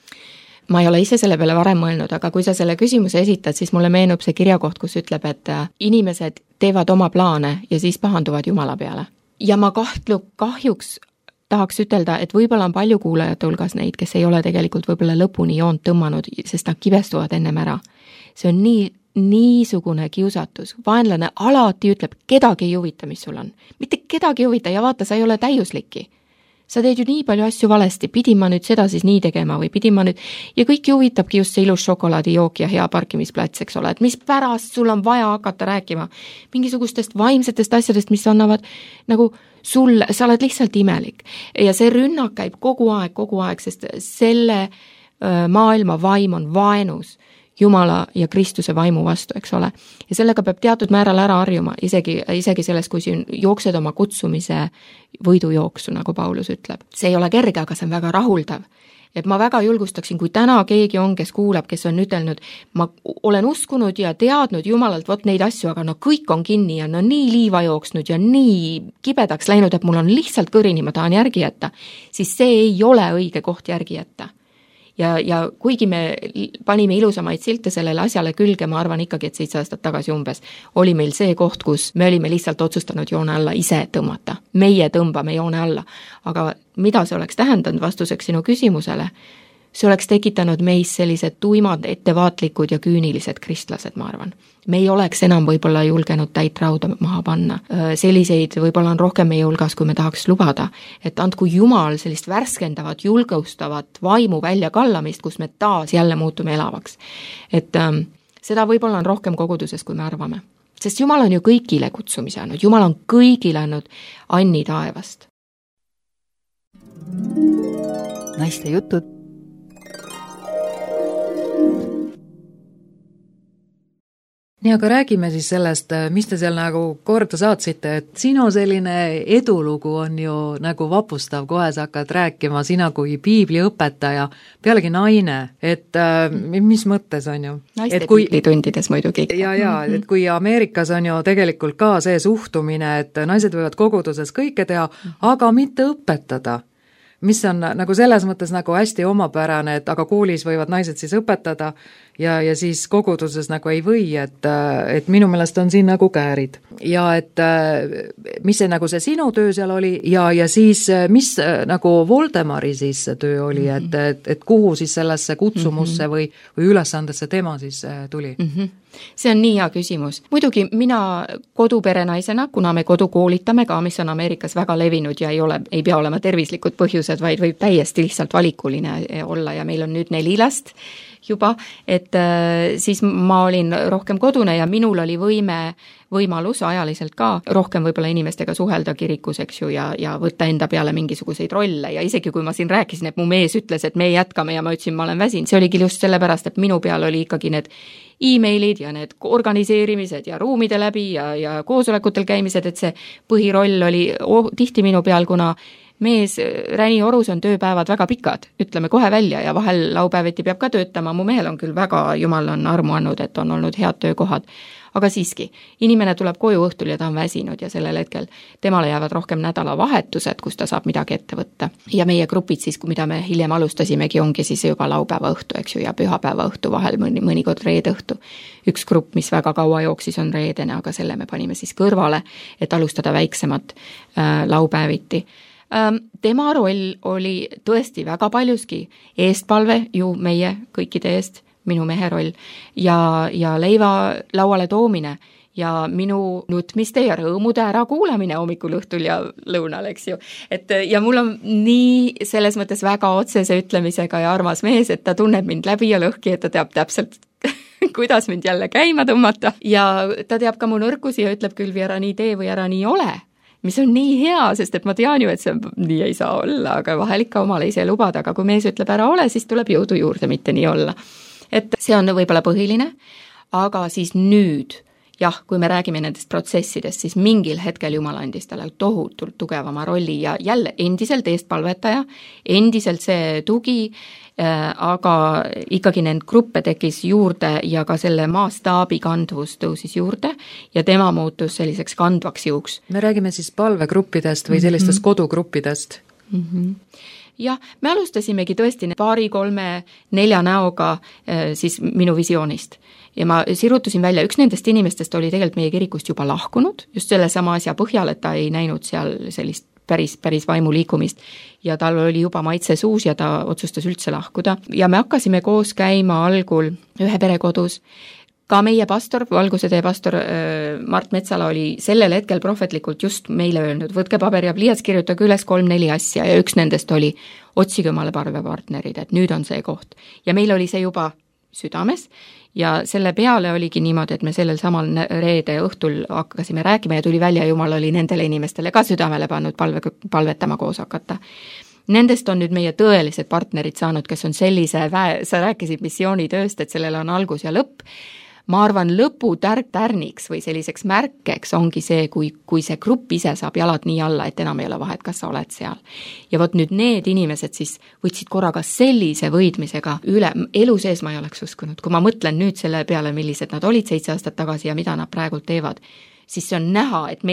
Speaker 3: Ma ei ole ise selle peale varem mõelnud, aga kui sa selle küsimuse esitad, siis mulle meenub see kirjakoht, kus ütleb, et inimesed teevad oma plaane ja siis pahanduvad Jumala peale. Ja ma kahjuks tahaks ütelda, et võib-olla on palju kuulajate hulgas neid, kes ei ole tegelikult võib-olla lõpuni joont tõmmanud, sest nad kibestuvad ennem ära. See on niisugune kiusatus. Vaenlane alati ütleb, kedagi ei huvita, mis sul on. Mitte kedagi ei huvita ja vaata, sa ei ole täiuslikki. Sa teed ju nii palju asju valesti, pidin ma nüüd seda siis nii tegema või pidin ma nüüd, ja kõiki huvitabki just see ilus šokolaadijook ja hea parkimisplats, eks ole, et mis pärast sul on vaja hakata rääkima mingisugustest vaimsetest asjadest, mis annavad nagu sa oled lihtsalt imelik ja see rünnak käib kogu aeg, sest selle maailma vaim on vaenus Jumala ja Kristuse vaimu vastu, eks ole. Ja sellega peab teatud määral ära harjuma, isegi selles, kui siin jooksed oma kutsumise võidujooksu, nagu Paulus ütleb. See ei ole kerge, aga see on väga rahuldav. Et ma väga julgustaksin, kui täna keegi on, kes kuulab, kes on ütelnud, ma olen uskunud ja teadnud Jumalalt vot neid asju, aga no kõik on kinni ja no nii liiva jooksnud ja nii kibedaks läinud, et mul on lihtsalt kõrini, ma tahan järgi jätta, siis see ei ole õige koht järgi jätta. Ja kuigi me panime ilusamaid silte sellele asjale külge, ma arvan ikkagi, et 7 aastat tagasi umbes, oli meil see koht, kus me olime lihtsalt otsustanud joone alla ise tõmmata. Meie tõmbame joone alla. Aga mida see oleks tähendanud vastuseks sinu küsimusele? See oleks tekitanud meis sellised tuimad, ettevaatlikud ja küünilised kristlased, ma arvan. Me ei oleks enam võib-olla julgenud täit rauda maha panna. Selliseid võib-olla on rohkem meie hulgas, kui me tahaks lubada. Et andku Jumal sellist värskendavat, julgustavat vaimu väljakallamist, kus me taas jälle muutume elavaks. Et seda võib-olla on rohkem koguduses, kui me arvame. Sest Jumal on ju kõigile kutsumise andnud. Jumal on kõigile andnud Anni taevast.
Speaker 4: Naiste jutud.
Speaker 2: nii, aga räägime siis sellest, mis te seal nagu korda saatsite, et sinu selline edulugu on ju nagu vapustav, kohe sa hakkad rääkima, sina kui piibliõpetaja, pealegi naine, et mis mõttes on ju?
Speaker 3: Naiste piiblitundides muidugi.
Speaker 2: Ja, et kui Ameerikas on ju tegelikult ka see suhtumine, et naised võivad koguduses kõike teha, aga mitte õpetada, mis on nagu selles mõttes nagu hästi omapärane, et aga koolis võivad naised siis õpetada ja siis koguduses nagu ei või, et minu meelest on siin nagu käärid. Ja et mis see nagu see sinu töö seal oli ja siis mis nagu Voldemari siis see töö oli, et kuhu siis sellesse kutsumusse või ülesandesse tema siis tuli?
Speaker 3: See on nii hea küsimus. Muidugi mina koduperenaisena, kuna me kodu koolitame ka, mis on Ameerikas väga levinud ja ei pea olema tervislikud põhjused, vaid võib täiesti lihtsalt valikuline olla ja meil on nüüd 4 last juba, et siis ma olin rohkem kodune ja minul oli võimalus ajaliselt ka rohkem võib-olla inimestega suhelda kirikus, eks ju, ja võtta enda peale mingisuguseid rolle ja isegi kui ma siin rääkisin, et mu mees ütles, et me jätkame ja ma ütlesin, ma olen väsinud, see oligi just sellepärast, et minu peal oli ikkagi need e-mailid ja need organiseerimised ja ruumide läbi ja koosolekutel käimised, et see põhiroll oli tihti minu peal, kuna mees Räni Orus on tööpäevad väga pikad, ütleme kohe välja ja vahel laupäeviti peab ka töötama, mu mehel on küll väga, jumal on armu andnud, et on olnud head töökohad, aga siiski, inimene tuleb koju õhtul ja ta on väsinud ja sellel hetkel temale jäävad rohkem nädalavahetused, kus ta saab midagi ette võtta. Ja meie grupid siis, mida me hiljem alustasimegi, ongi siis juba laupäeva õhtu, eks ju, ja pühapäeva õhtu vahel, mõnikord reede õhtu. Üks grupp, mis väga kaua jooksis, on reedene, aga selle me panime siis kõrvale, et alustada väiksemat laupäeviti. Tema roll oli tõesti väga paljuski eestpalve ju meie kõikide eest, minu mehe roll ja leiva lauale toomine ja minu nutmiste ja rõõmude ära kuulamine hommikul, õhtul ja lõunal, eks ju. Ja mul on nii selles mõttes väga otsese ütlemisega ja armas mees, et ta tunneb mind läbi ja lõhki, et ta teab täpselt kuidas mind jälle käima tõmmata ja ta teab ka mu nõrkusi ja ütleb küll, ära nii tee või ära nii ole, mis on nii hea, sest et ma tean ju, et see nii ei saa olla, aga vahel ikka omale ise lubada, aga kui mees ütleb ära ole, siis tuleb jõudu juurde, mitte nii olla. Et see on võib-olla põhiline, aga siis nüüd, jah, kui me räägime nendest protsessidest, siis mingil hetkel Jumal andis talle tohutult tugevama rolli ja jälle endiselt eestpalvetaja, endiselt see tugi, aga ikkagi need gruppe tekkis juurde ja ka selle maastaabi kandvus tõusis juurde ja tema muutus selliseks kandvaks jõuks.
Speaker 2: Me räägime siis palvegruppidest või sellistest kodugruppidest.
Speaker 3: Jah, me alustasimegi tõesti 2, 3, 4 näoga siis minu visioonist. Ja ma sirutasin välja, üks nendest inimestest oli tegelikult meie kirikust juba lahkunud, just selle sama asja põhjal, et ta ei näinud seal sellist päris vaimuliikumist ja tal oli juba maitse suus ja ta otsustas üldse lahkuda. Ja me hakkasime koos käima algul ühe perekodus. Ka meie pastor, Valguse tee pastor Mart Metsala oli sellel hetkel prohvetlikult just meile öelnud, võtke paber ja pliiats, kirjutage üles 3-4 asja ja üks nendest oli otsige omale parvepartnerid, et nüüd on see koht. Ja meil oli see juba südames ja selle peale oligi niimoodi, et me sellel samal reede õhtul hakkasime rääkima ja tuli välja, Jumal oli nendele inimestele ka südamele pannud palvetama koos hakata. Nendest on nüüd meie tõelised partnerid saanud, kes on sellise sa rääkisid missioonitööst, et sellel on algus ja lõpp. Ma arvan, lõpu tärniks või selliseks märkeks ongi see, kui see grupp ise saab jalad nii alla, et enam ei ole vahet, kas sa oled seal. Ja vot nüüd need inimesed siis võtsid korraga sellise võidmisega üle. Elu sees ma ei oleks uskunud. Kui ma mõtlen nüüd selle peale, millised nad olid 7 aastat tagasi ja mida nad praegult teevad, siis see on näha, et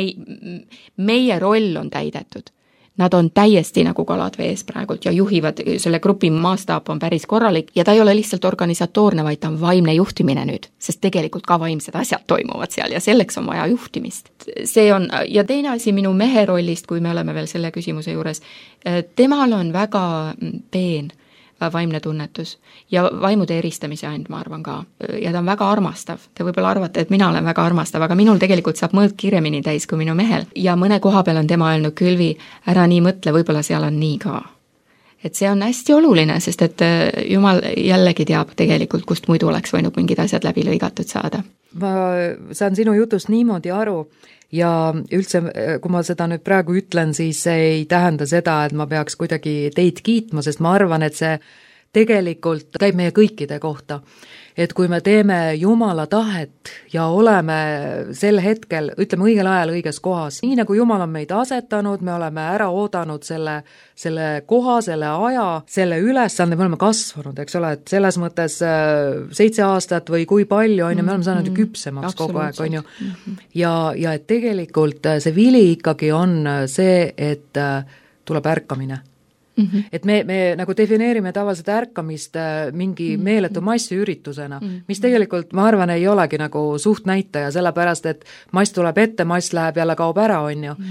Speaker 3: meie roll on täidetud. Nad on täiesti nagu kalad vees praegult ja juhivad, selle grupi maastaap on päris korralik ja ta ei ole lihtsalt organisatoorne, vaid ta on vaimne juhtimine nüüd, sest tegelikult ka vaimsed asjad toimuvad seal ja selleks on vaja juhtimist. See on, ja teine asi minu mehe rollist, kui me oleme veel selle küsimuse juures, temal on väga peen vaimne tunnetus ja vaimude eristamise and, ma arvan ka. Ja ta on väga armastav. Te võib-olla arvate, et mina olen väga armastav, aga minul tegelikult saab mõõt kirjemini täis kui minu mehel. Ja mõne koha peal on tema öelnud, Külvi, ära nii mõtle, võib-olla seal on nii ka. Et see on hästi oluline, sest et Jumal jällegi teab tegelikult, kust muidu oleks võinud mingid asjad läbi lõigatud saada.
Speaker 2: Ma saan sinu jutust niimoodi aru, ja üldse, kui ma seda nüüd praegu ütlen, siis see ei tähenda seda, et ma peaks kuidagi teid kiitma, sest ma arvan, et see tegelikult käib meie kõikide kohta. Et kui me teeme Jumala tahet ja oleme sel hetkel, ütleme õigel ajal õiges kohas, nii nagu Jumal on meid asetanud, me oleme ära oodanud selle koha, selle aja, selle ülesande, me oleme kasvanud, eks ole, et selles mõttes 7 aastat või kui palju, on ju, me oleme saanud ju küpsemaks kogu aeg, on ju. Ja et tegelikult see vili ikkagi on see, et tuleb ärkamine. Et me nagu defineerime tavaliselt ärkamist mingi meeletu massiüritusena, mis tegelikult, ma arvan, ei olegi nagu suht näitaja, sellepärast, et mass tuleb ette, mass läheb jälle kaob ära, on ju.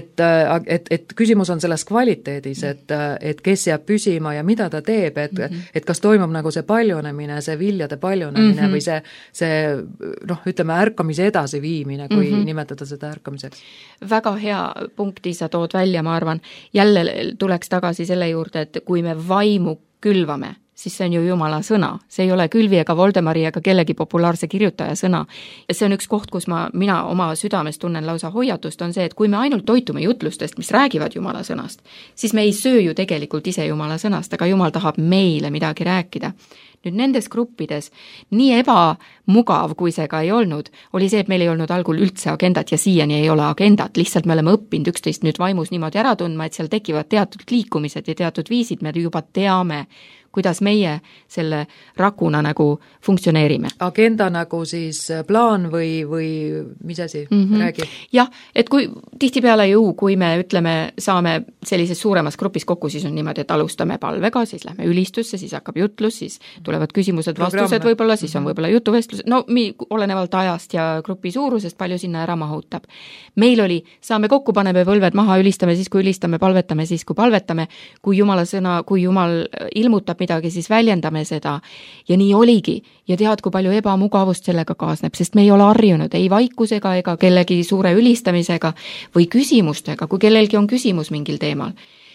Speaker 2: Et küsimus on selles kvaliteedis, et kes jääb püsima ja mida ta teeb, et kas toimub nagu see paljunemine, see viljade paljunemine või see ütleme, ärkamise edasiviimine, kui nimetada seda ärkamiseks.
Speaker 3: Väga hea punkti sa tood välja, ma arvan. Jälle tuleks tagasi selle juurde, et kui me vaimu külvame, siis see on ju Jumala sõna. See ei ole Külvi ega Voldemari ega kellegi populaarse kirjutaja sõna. Ja see on üks koht, kus mina oma südames tunnen lausa hoiatust, on see, et kui me ainult toitume jutlustest, mis räägivad Jumala sõnast, siis me ei söö ju tegelikult ise Jumala sõnast, aga Jumal tahab meile midagi rääkida. Nüüd nendes gruppides, nii ebamugav kui see ka ei olnud, oli see, et meil ei olnud algul üldse agendat ja siiani ei ole agendat, lihtsalt me oleme õppinud üksteist nüüd vaimus niimoodi ära tundma, et seal tekivad teatud liikumised ja teatud viisid, me juba teame, kuidas meie selle rakuna nagu funktsioneerime.
Speaker 2: Agenda nagu siis plaan või mis asi räägi?
Speaker 3: Jah, et kui tihtipeale kui me ütleme, saame sellises suuremas grupis kokku, siis on niimoodi, et alustame palvega, siis lähme ülistusse, siis hakkab jutlus, siis tulevad küsimused, vastused võib-olla, siis on võib-olla jutuvestlus, olenevalt ajast ja grupi suurusest, palju sinna ära mahutab. Meil oli, saame kokku, paneme põlved maha, ülistame siis, kui ülistame, palvetame siis, kui palvetame, kui Jumala sõna, kui Jumal ilmutab midagi, siis väljendame seda. Ja nii oligi. Ja tead, kui palju ebamugavust sellega kaasneb, sest me ei ole harjunud ei vaikusega ega kellegi suure ülistamisega või küsimustega, kui kellelgi on küsimus mingil teemal.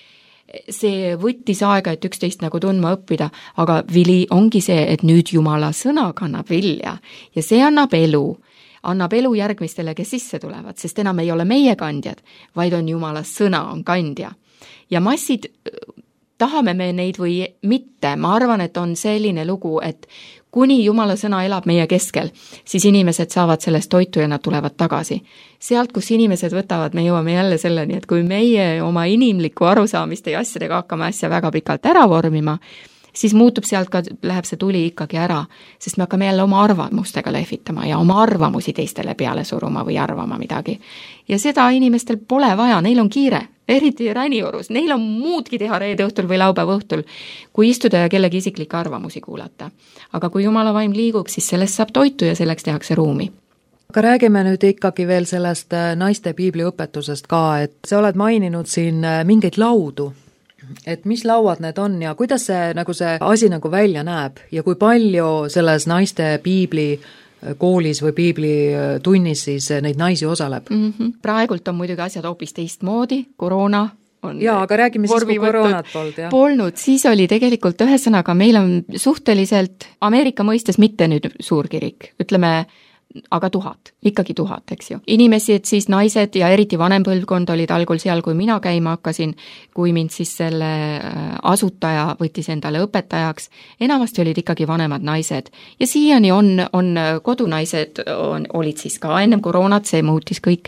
Speaker 3: See võttis aega, et üksteist nagu tundma õppida, aga vili ongi see, et nüüd Jumala sõna kannab vilja ja see annab elu järgmistele, kes sisse tulevad, sest enam ei ole meie kandjad, vaid on Jumala sõna on kandja. Ja massid tahame me neid või mitte, ma arvan, et on selline lugu, et kuni Jumala sõna elab meie keskel, siis inimesed saavad sellest toitu ja nad tulevad tagasi. Sealt, kus inimesed võtavad, me jõuame jälle selleni, et kui meie oma inimlikku arusaamist ja asjadega hakkame asja väga pikalt ära vormima, siis muutub sealt ka, läheb see tuli ikkagi ära, sest me hakkame jälle oma arvamustega lehvitama ja oma arvamusi teistele peale suruma või arvama midagi. Ja seda inimestel pole vaja, neil on kiire, eriti Räniorus, neil on muudki teha reede õhtul või laupäeva õhtul, kui istuda ja kellegi isiklikke arvamusi kuulata. Aga kui Jumala vaim liigub, siis sellest saab toitu ja selleks tehakse ruumi.
Speaker 2: Aga räägime nüüd ikkagi veel sellest naiste piibliõpetusest ka, et sa oled maininud siin mingeid laudu, et mis lauad need on ja kuidas see asi nagu välja näeb ja kui palju selles naiste piibli koolis või piiblitunnis siis neid naisi osaleb?
Speaker 3: Praegult on muidugi asjad hoopis teistmoodi, koroona on
Speaker 2: aga räägime siis, kui koroonat
Speaker 3: polnud, siis oli tegelikult ühesõnaga, meil on suhteliselt Ameerika mõistes mitte nüüd suurkirik, ütleme aga 1000, ikkagi 1000, eks ju. Inimesi, et siis naised ja eriti vanem põlvkond olid algul seal, kui mina käima hakkasin, kui mind siis selle asutaja võttis endale õpetajaks, enamasti olid ikkagi vanemad naised. Ja siiani on kodunaised olid siis ka ennem koroonat, see muutis kõik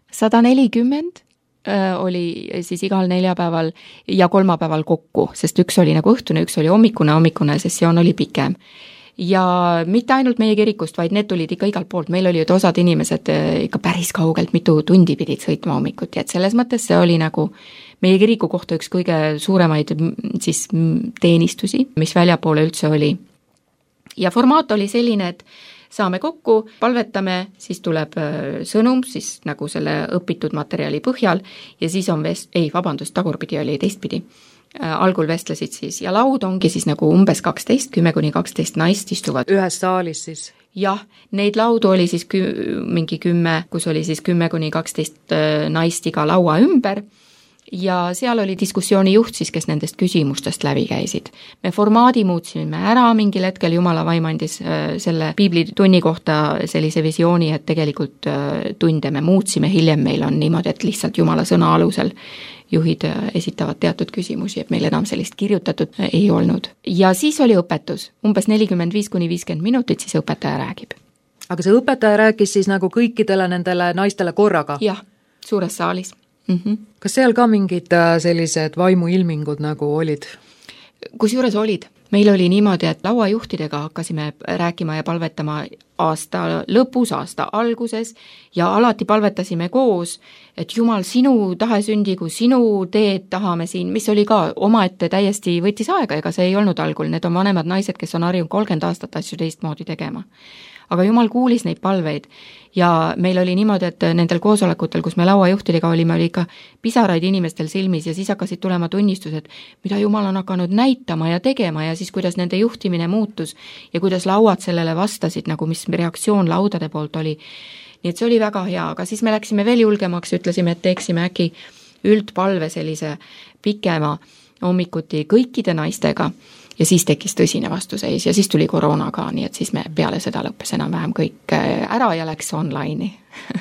Speaker 3: 140 oli siis igal neljapäeval ja kolmapäeval kokku, sest üks oli nagu õhtune, üks oli hommikune sessioon oli pikem. Ja mitte ainult meie kirikust, vaid need tulid ikka igalt poolt. Meil oli, et osad inimesed ikka päris kaugelt mitu tundi pidid sõitma hommikuti, et selles mõttes see oli nagu meie kiriku kohta üks kõige suuremaid siis teenistusi, mis väljapoole üldse oli. Ja formaat oli selline, et saame kokku, palvetame, siis tuleb sõnum, siis nagu selle õpitud materjali põhjal ja siis on tagurpidi oli teistpidi. Algul vestlesid siis ja laud ongi siis nagu umbes 10-12 naist istuvad.
Speaker 2: Ühes saalis siis?
Speaker 3: Jah, neid laudu oli siis mingi 10, kus oli siis 10-12 naist iga laua ümber ja seal oli diskussiooni juht siis, kes nendest küsimustest läbi käisid. Me formaadi muutsime ära, mingil hetkel Jumala vaim andis selle piiblitunni kohta sellise visiooni, et tegelikult tunde me muutsime, hiljem meil on niimoodi, et lihtsalt Jumala sõna alusel juhid esitavad teatud küsimusi, et meil enam sellist kirjutatud ei olnud. Ja siis oli õpetus, umbes 45–50 minutit, siis õpetaja räägib.
Speaker 2: Aga see õpetaja rääkis siis nagu kõikidele nendele naistele korraga?
Speaker 3: Jah, suures saalis.
Speaker 2: Kas seal ka mingid sellised vaimuilmingud nagu olid?
Speaker 3: Kusjuures olid. Meil oli niimoodi, et lauajuhtidega hakkasime rääkima ja palvetama aasta lõpus, aasta alguses ja alati palvetasime koos, et Jumal, sinu tahe sündigu, sinu teed tahame siin, mis oli ka omaette täiesti võttis aega, ega see ei olnud algul, need on vanemad naised, kes on harjunud 30 aastat asju teistmoodi tegema. Aga Jumal kuulis neid palveid ja meil oli niimoodi, et nendel koosolekutel, kus me lauajuhtidega olime, oli ikka pisaraid inimestel silmis ja siis hakkasid tulema tunnistused, mida Jumal on hakanud näitama ja tegema ja siis kuidas nende juhtimine muutus ja kuidas lauad sellele vastasid, nagu mis reaktsioon laudade poolt oli. Nii et see oli väga hea, aga siis me läksime veel julgemaks, ütlesime, et teeksime äkki üldpalve sellise pikema hommikuti kõikide naistega. Ja siis tekkis tõsine vastuseis ja siis tuli koroona ka, nii et siis me peale seda lõppes enam-vähem kõik ära ja läks online'i.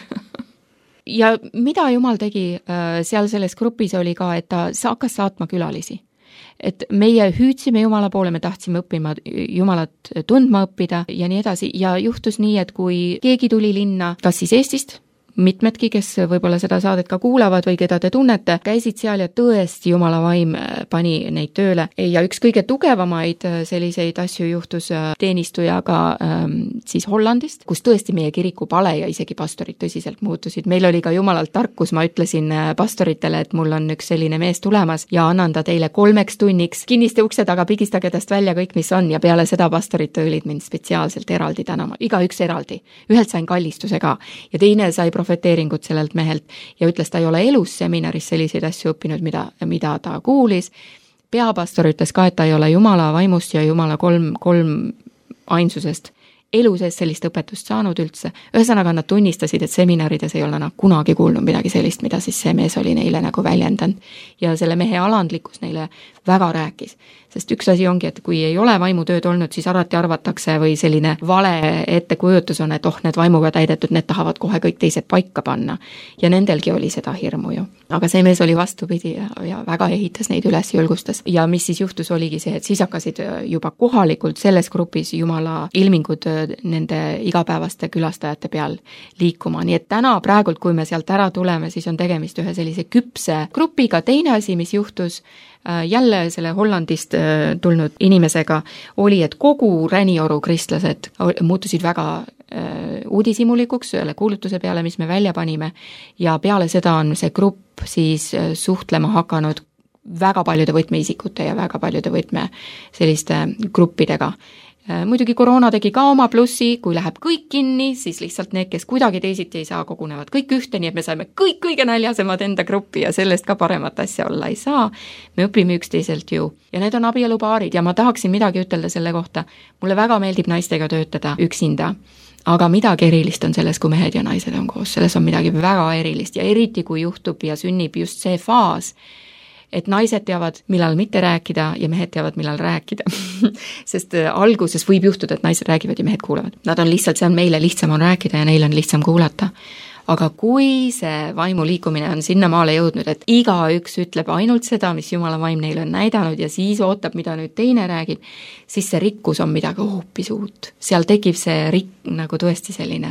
Speaker 3: Ja mida Jumal tegi seal selles grupis oli ka, et ta hakkas saatma külalisi. Et meie hüüdsime Jumala poole, me tahtsime õppima Jumalat tundma õppida ja nii edasi ja juhtus nii, et kui keegi tuli linna, kas siis Eestist, mitmedki, kes võib-olla seda saadet ka kuulavad või keda te tunnete, käisid seal ja tõesti Jumala vaim pani neid tööle. Ja üks kõige tugevamaid selliseid asju juhtus teenistujaga siis Hollandist, kus tõesti meie kiriku pale ja isegi pastorid tõsiselt muutusid. Meil oli ka Jumalalt tarkus, ma ütlesin pastoritele, et mul on üks selline mees tulemas ja annan ta teile 3 tunniks. Kinniste ukse taga pigistage tast välja kõik, mis on ja peale seda pastorid olid mind spetsiaalselt eraldi tänama. Iga üks eraldi. Ühelt sain kallistuse ka ja teine sai profeteeringut sellelt mehelt ja ütles, ta ei ole elus seminaris selliseid asju õppinud, mida ta kuulis. Peapastor ütles ka, et ta ei ole Jumala vaimust ja Jumala kolm ainsusest elu sees sellist õpetust saanud üldse. Ühesõnaga nad tunnistasid, et seminarides ei ole nad kunagi kuulnud midagi sellist, mida siis see mees oli neile nagu väljendanud. Ja selle mehe alandlikkus neile väga rääkis. Sest üks asi ongi, et kui ei ole vaimutööd olnud, siis alati arvatakse või selline vale ettekujutus on, et need vaimuga täidetud, need tahavad kohe kõik teised paika panna. Ja nendelgi oli seda hirmu ju. Aga see mees oli vastupidi ja väga ehitas neid üles julgustas. Ja mis siis juhtus oligi see, et siis hakkasid juba kohalikult selles grupis Jumala ilmingud nende igapäevaste külastajate peal liikuma. Nii et täna praegult, kui me sealt ära tuleme, siis on tegemist ühe sellise küpse grupiga. Teine asi, mis juhtus jälle selle Hollandist tulnud inimesega, oli, et kogu Ränioru kristlased muutusid väga uudishimulikuks selle kuulutuse peale, mis me välja panime ja peale seda on see grupp siis suhtlema hakanud väga paljude võtmeisikute ja väga paljude võtme selliste gruppidega. Muidugi koroona tegi ka oma plussi, kui läheb kõik kinni, siis lihtsalt need, kes kuidagi teisiti ei saa, kogunevad kõik ühte, nii et me saime kõik kõige näljasemad enda gruppi ja sellest ka paremat asja olla ei saa. Me õpime üksteiselt ju. Ja need on abielupaarid ja ma tahaksin midagi ütelda selle kohta. Mulle väga meeldib naistega töötada üksinda, aga midagi erilist on selles, kui mehed ja naised on koos. Selles on midagi väga erilist ja eriti, kui juhtub ja sünnib just see faas, et naised teavad, millal mitte rääkida ja mehed teavad, millal rääkida. Sest alguses võib juhtuda, et naised räägivad ja mehed kuulavad. Nad on lihtsalt, see on meile lihtsam on rääkida ja neil on lihtsam kuulata. Aga kui see vaimu liikumine on sinna maale jõudnud, et iga üks ütleb ainult seda, mis Jumala vaim neile on näidanud ja siis ootab, mida nüüd teine räägib, siis see rikkus on midagi hoopis uut. Seal tekib see nagu tõesti selline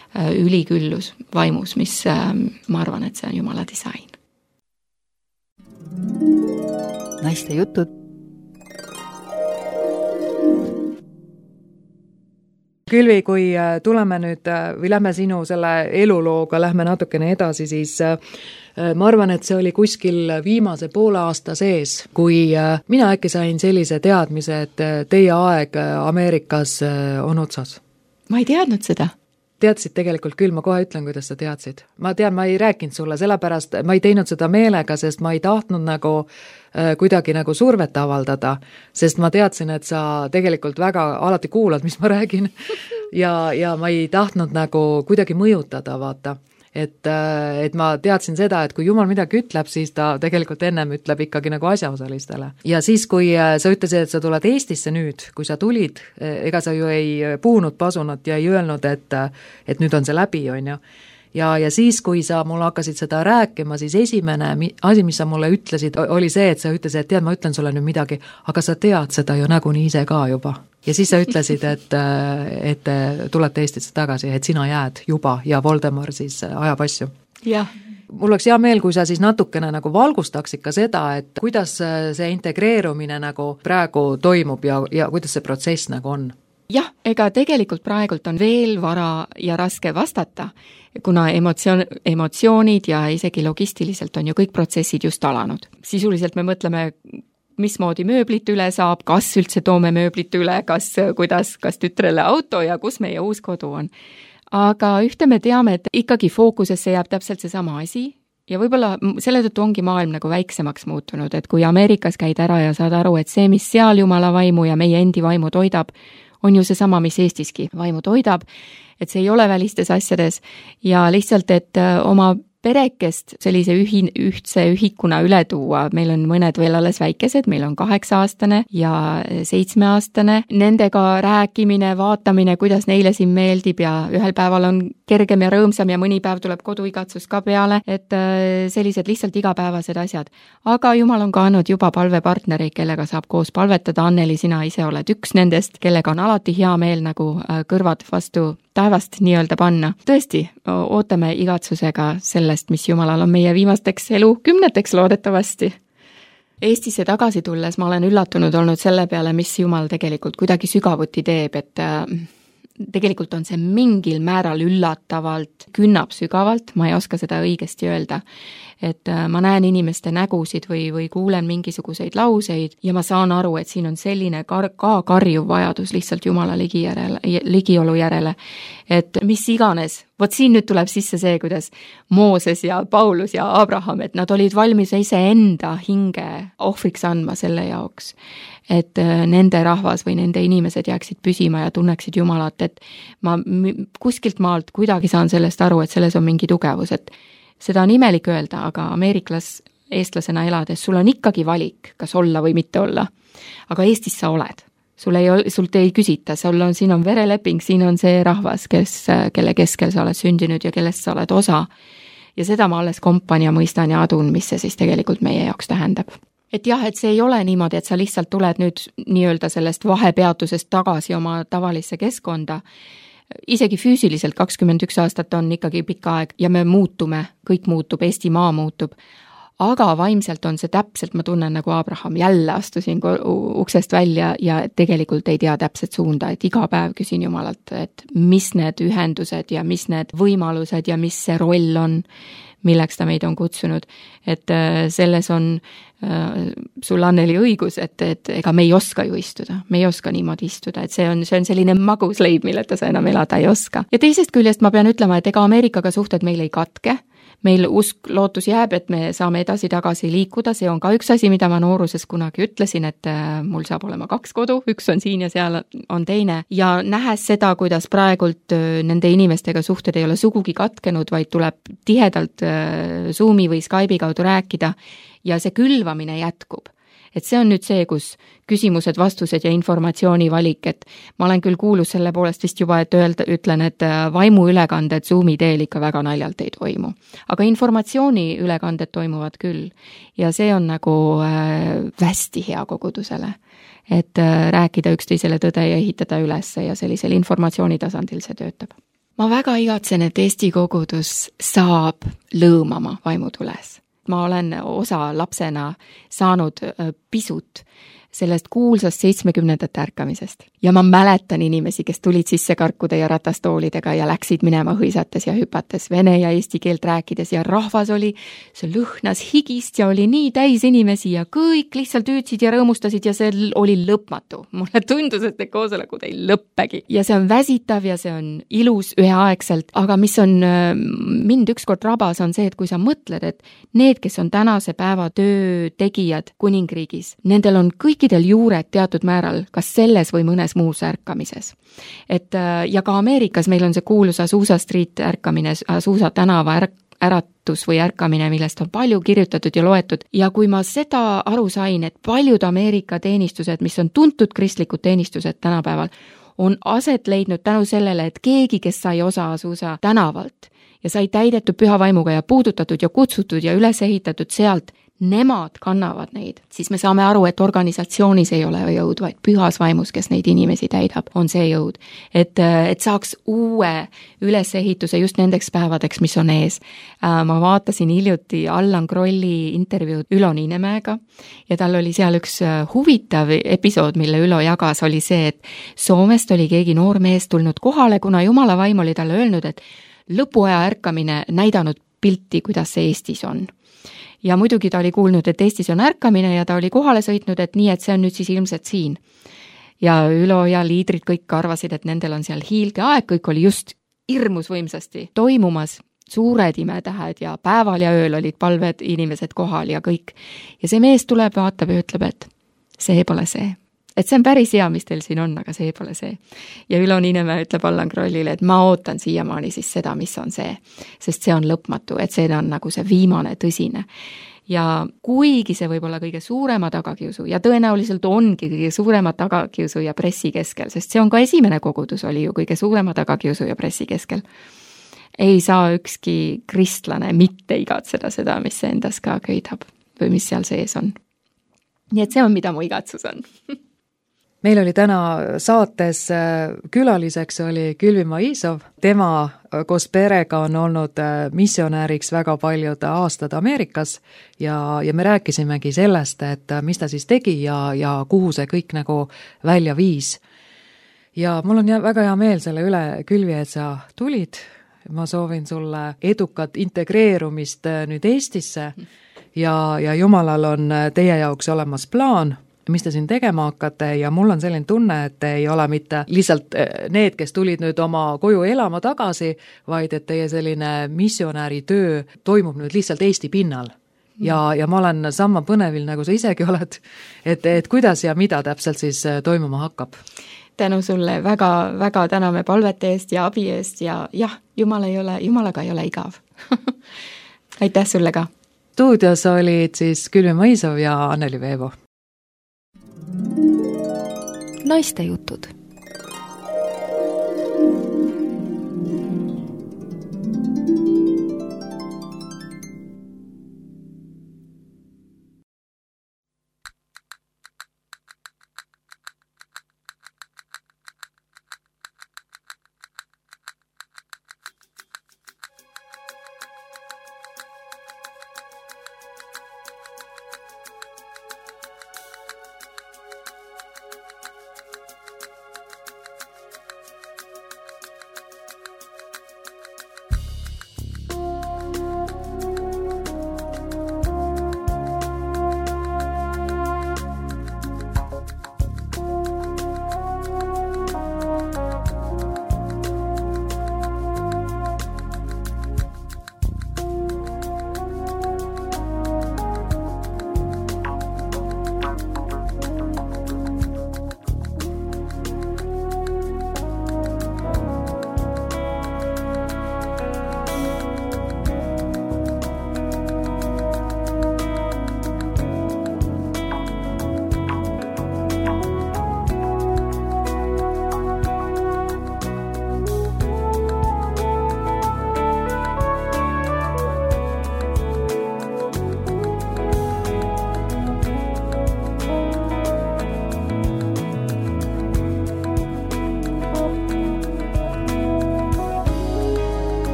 Speaker 3: üliküllus vaimus, mis ma arvan, et see on Jumala disain.
Speaker 4: Naiste jutud.
Speaker 2: Külvi, kui tuleme nüüd või lähme sinu selle elulooga, lähme natukene edasi, siis ma arvan, et see oli kuskil viimase poole aasta sees, kui mina äkki sain sellise teadmise, et teie aeg Ameerikas on otsas.
Speaker 3: Ma ei teadnud seda.
Speaker 2: Teadsid tegelikult küll, ma kohe ütlen, kuidas sa teadsid. Ma tean, ma ei rääkinud sulle, sellepärast ma ei teinud seda meelega, sest ma ei tahtnud nagu kuidagi nagu survet avaldada, sest ma teadsin, et sa tegelikult väga alati kuulad, mis ma räägin ja ma ei tahtnud nagu kuidagi mõjutada, vaata. et ma teadsin seda, et kui Jumal midagi ütleb, siis ta tegelikult ennem ütleb ikkagi nagu asjaosalistele. Ja siis, kui sa ütlesid, et sa tuled Eestisse nüüd, kui sa tulid, ega sa ju ei puunud pasunat ja ei öelnud, et nüüd on see läbi, on ju. Ja siis, kui sa mulle hakkasid seda rääkima, siis esimene asi, mis sa mulle ütlesid, oli see, et sa ütlesid, et tead, ma ütlen sulle nüüd midagi, aga sa tead seda ju nagunii ise ka juba. Ja siis sa ütlesid, et tulete Eestisse tagasi, et sina jääd juba ja Voldemar siis ajab asju.
Speaker 3: Jah.
Speaker 2: Mul oleks hea meel, kui sa siis natukene nagu valgustaksid ka seda, et kuidas see integreerumine nagu praegu toimub ja kuidas see protsess nagu on.
Speaker 3: Jah, ega tegelikult praegult on veel vara ja raske vastata, kuna emotsioonid ja isegi logistiliselt on ju kõik protsessid just alanud. Sisuliselt me mõtleme, mismoodi mööblit üle saab, kas üldse toome mööblit üle, kas tütrele auto ja kus meie uus kodu on. Aga ühte me teame, et ikkagi fookusesse jääb täpselt see sama asi ja võib-olla selle tõttu ongi maailm nagu väiksemaks muutunud, et kui Ameerikas käid ära ja saad aru, et see, mis seal Jumala vaimu ja meie endi vaimu toidab, on ju see sama, mis Eestiski vaimu toidab, et see ei ole välistes asjades ja lihtsalt, et oma perekest sellise ühtse ühikuna üle tuua. Meil on mõned veel alles väikesed, meil on 8-aastane ja 7-aastane. Nendega rääkimine, vaatamine, kuidas neile siin meeldib ja ühel päeval on kergem ja rõõmsam ja mõni päev tuleb koduigatsus ka peale, et sellised lihtsalt igapäevased asjad. Aga Jumal on ka andnud juba palvepartneri, kellega saab koos palvetada. Anneli, sina ise oled üks nendest, kellega on alati hea meel nagu kõrvad vastu taevast nii-öelda panna. Tõesti, ootame igatsusega sellest, mis Jumalal on meie viimasteks elu 10 loodetavasti. Eestisse tagasi tulles ma olen üllatunud olnud selle peale, mis Jumal tegelikult kuidagi sügavuti teeb, et tegelikult on see mingil määral üllatavalt, künnab sügavalt, ma ei oska seda õigesti öelda, et ma näen inimeste nägusid või kuulen mingisuguseid lauseid ja ma saan aru, et siin on selline ka karjuv vajadus lihtsalt Jumala ligiolu järele, et mis iganes. Vot siin nüüd tuleb sisse see, kuidas Mooses ja Paulus ja Abraham, et nad olid valmis iseenda hinge ohvriks andma selle jaoks, et nende rahvas või nende inimesed jääksid püsima ja tunneksid Jumalat, et ma kuskilt maalt kuidagi saan sellest aru, et selles on mingi tugevus, et seda on imelik öelda, aga eestlasena elades sul on ikkagi valik, kas olla või mitte olla. Aga Eestis sa oled. Sult ei küsita, siin on vereleping, siin on see rahvas, kelle keskel sa oled sündinud ja kellest sa oled osa. Ja seda ma alles kompan ja mõistan ja adun, mis see siis tegelikult meie jaoks tähendab. Et jah, et see ei ole niimoodi, et sa lihtsalt tuled nüüd nii-öelda sellest vahepeatusest tagasi oma tavalisse keskkonda. Isegi füüsiliselt 21 aastat on ikkagi pikka aeg ja me muutume, kõik muutub, Eesti maa muutub. Aga vaimselt on see täpselt, ma tunnen nagu Abraham, jälle astusin uksest välja ja tegelikult ei tea täpselt suunda, et iga päev küsin Jumalalt, et mis need ühendused ja mis need võimalused ja mis see roll on, milleks ta meid on kutsunud. Et selles on sul Anneli õigus, et ega me ei oska ju istuda, me ei oska niimoodi istuda, et see on selline magusleib, milleta sa enam elada ei oska. Ja teisest küljest ma pean ütlema, et ega Ameerikaga suhted meil ei katke, meil usk, lootus jääb, et me saame edasi-tagasi liikuda, see on ka üks asi, mida ma nooruses kunagi ütlesin, et mul saab olema 2 kodu, üks on siin ja seal on teine. Ja nähes seda, kuidas praegult nende inimestega suhted ei ole sugugi katkenud, vaid tuleb tihedalt Zoomi või Skype'i kaudu rääkida ja see külvamine jätkub. Et see on nüüd see, kus küsimused, vastused ja informatsiooni valik, et ma olen küll kuulus selle poolest vist juba, et ütlen, et vaimuülekanded Zoomi teel ikka väga naljalt ei toimu. Aga informatsiooni ülekanded toimuvad küll ja see on nagu hästi hea kogudusele, et rääkida üksteisele tõde ja ehitada üles ja sellisel informatsiooni tasandil see töötab. Ma väga igatsen, et Eesti kogudus saab lõõmama vaimutules. Ma olen osa lapsena saanud pisut sellest kuulsast 70. ärkamisest. Ja ma mäletan inimesi, kes tulid sisse karkude ja ratastoolidega ja läksid minema hõisates ja hüpates, vene ja eesti keelt rääkides ja rahvas oli, see lõhnas higist ja oli nii täis inimesi ja kõik lihtsalt hüüdsid ja rõõmustasid ja see oli lõpmatu. Mulle tundus, et need koosolekud ei lõppegi. Ja see on väsitav ja see on ilus üheaegselt, aga mis on mind ükskord rabas on see, et kui sa mõtled, et need, kes on tänase päeva töö tegijad kuningriigis, nendel on kõikidel kõikidel juured teatud määral, kas selles või mõnes muus ärkamises. Et ja ka Ameerikas meil on see kuulus Azusa Street ärkamine, Azusa tänava äratus või ärkamine, millest on palju kirjutatud ja loetud. Ja kui ma seda aru sain, et paljud Ameerika teenistused, mis on tuntud kristlikud teenistused tänapäeval, on aset leidnud tänu sellele, et keegi, kes sai osa Azusa tänavalt ja sai täidetud püha vaimuga ja puudutatud ja kutsutud ja üles ehitatud sealt, nemad kannavad neid, siis me saame aru, et organisatsioonis ei ole jõud, vaid pühas vaimus, kes neid inimesi täidab, on see jõud. Et saaks uue ülesehituse just nendeks päevadeks, mis on ees. Ma vaatasin hiljuti Allan Krolli intervjuud Ülo Niinemäega ja tal oli seal üks huvitav episood, mille Ülo jagas, oli see, et Soomest oli keegi noor mees tulnud kohale, kuna Jumala vaim oli talle öelnud, et lõpuaja ärkamine näidanud pilti, kuidas see Eestis on. Ja muidugi ta oli kuulnud, et Eestis on ärkamine ja ta oli kohale sõitnud, et nii, et see on nüüd siis ilmselt siin. Ja Ülo ja liidrid kõik arvasid, et nendel on seal hiilgeaeg, kõik oli just hirmus võimsasti toimumas, suured imetähed ja päeval ja ööl olid palved inimesed kohal ja kõik. Ja see mees tuleb, vaatab ja ütleb, et see pole see. Et see on päris hea, mis teil siin on, aga see pole see. Ja Ülo Niinemäe ütleb Allan Krollile, et ma ootan siiamaani siis seda, mis on see. Sest see on lõpmatu, et see on nagu see viimane tõsine. Ja kuigi see võib olla kõige suurema tagakiusu ja tõenäoliselt ongi kõige suurema tagakiusu ja pressi keskel, sest see on ka esimene kogudus oli ju kõige suurema tagakiusu ja pressi keskel. Ei saa ükski kristlane mitte igatseda seda, mis see endas ka köidab või mis seal sees on. Nii et see on, mida mu igatsus on.
Speaker 2: Meil oli täna saates külaliseks oli Külvimaa Iisov. Tema koos perega on olnud missionääriks väga paljud aastad Ameerikas ja me rääkisimegi sellest, et mis ta siis tegi ja kuhu see kõik nagu välja viis. Ja mul on väga hea meel selle üle, Külvi, et sa tulid. Ma soovin sulle edukat integreerumist nüüd Eestisse ja Jumalal on teie jaoks olemas plaan, mis te siin tegema hakkate ja mul on selline tunne, et ei ole mitte lihtsalt need, kes tulid nüüd oma koju elama tagasi, vaid et teie selline missionääri töö toimub nüüd lihtsalt Eesti pinnal. Ja ma olen sama põnevil, nagu sa isegi oled, et kuidas ja mida täpselt siis toimuma hakkab.
Speaker 3: Tänu sulle väga täname palvete eest ja abi eest ja jah, Jumalaga ei ole igav. Aitäh sulle ka.
Speaker 2: Stuudios olid siis Külvimaa Iisov ja Anneli Veevo.
Speaker 4: Naiste jutud.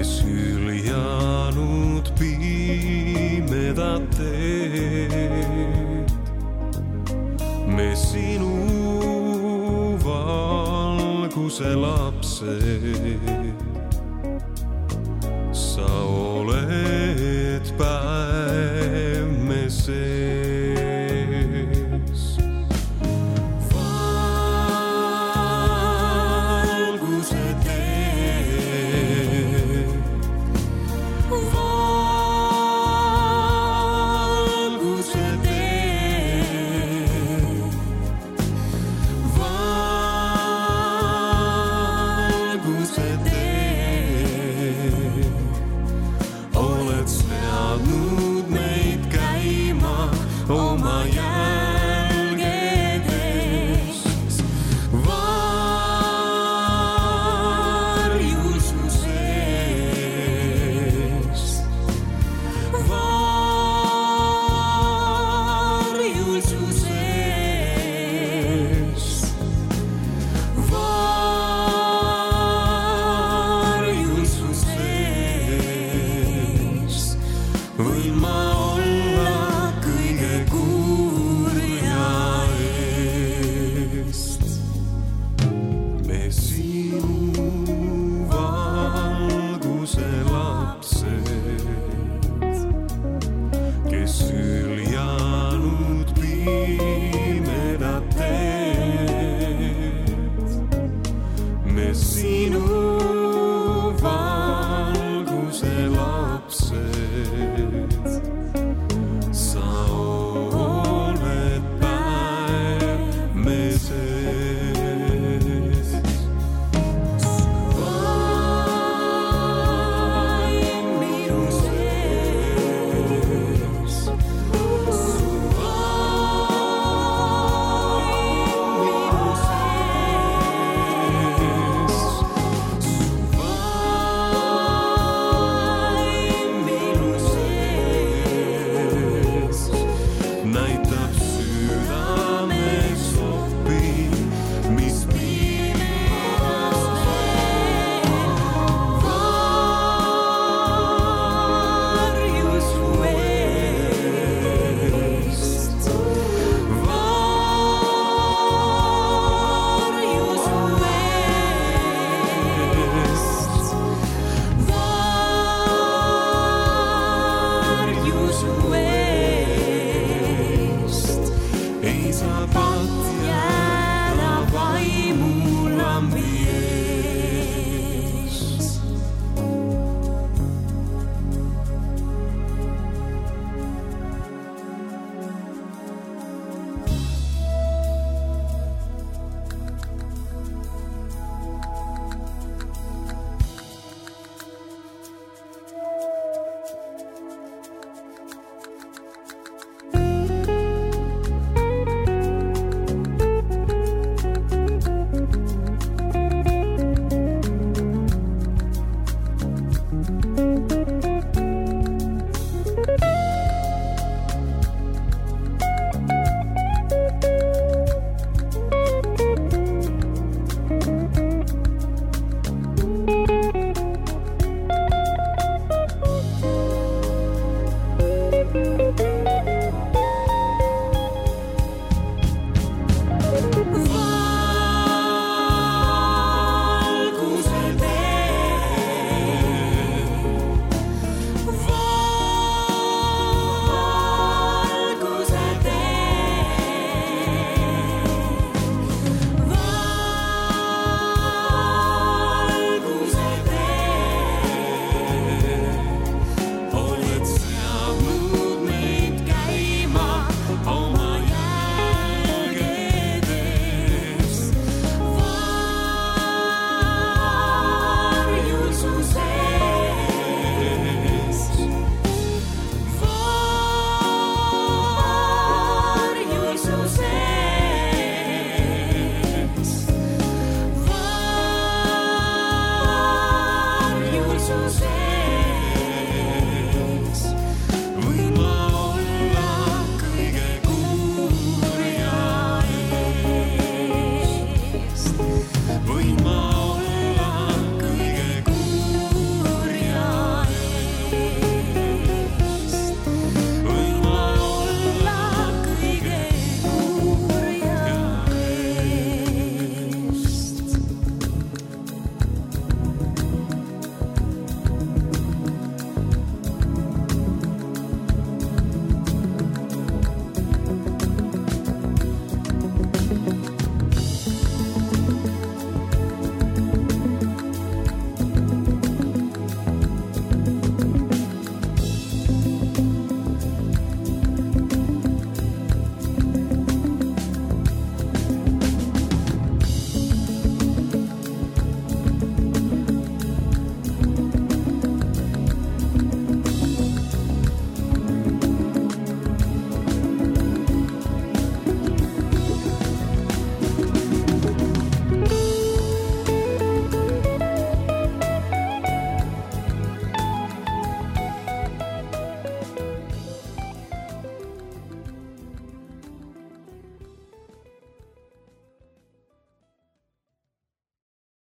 Speaker 5: kes hüljanud pimedat teed. Me sinu valguse lapsed, sa oled päev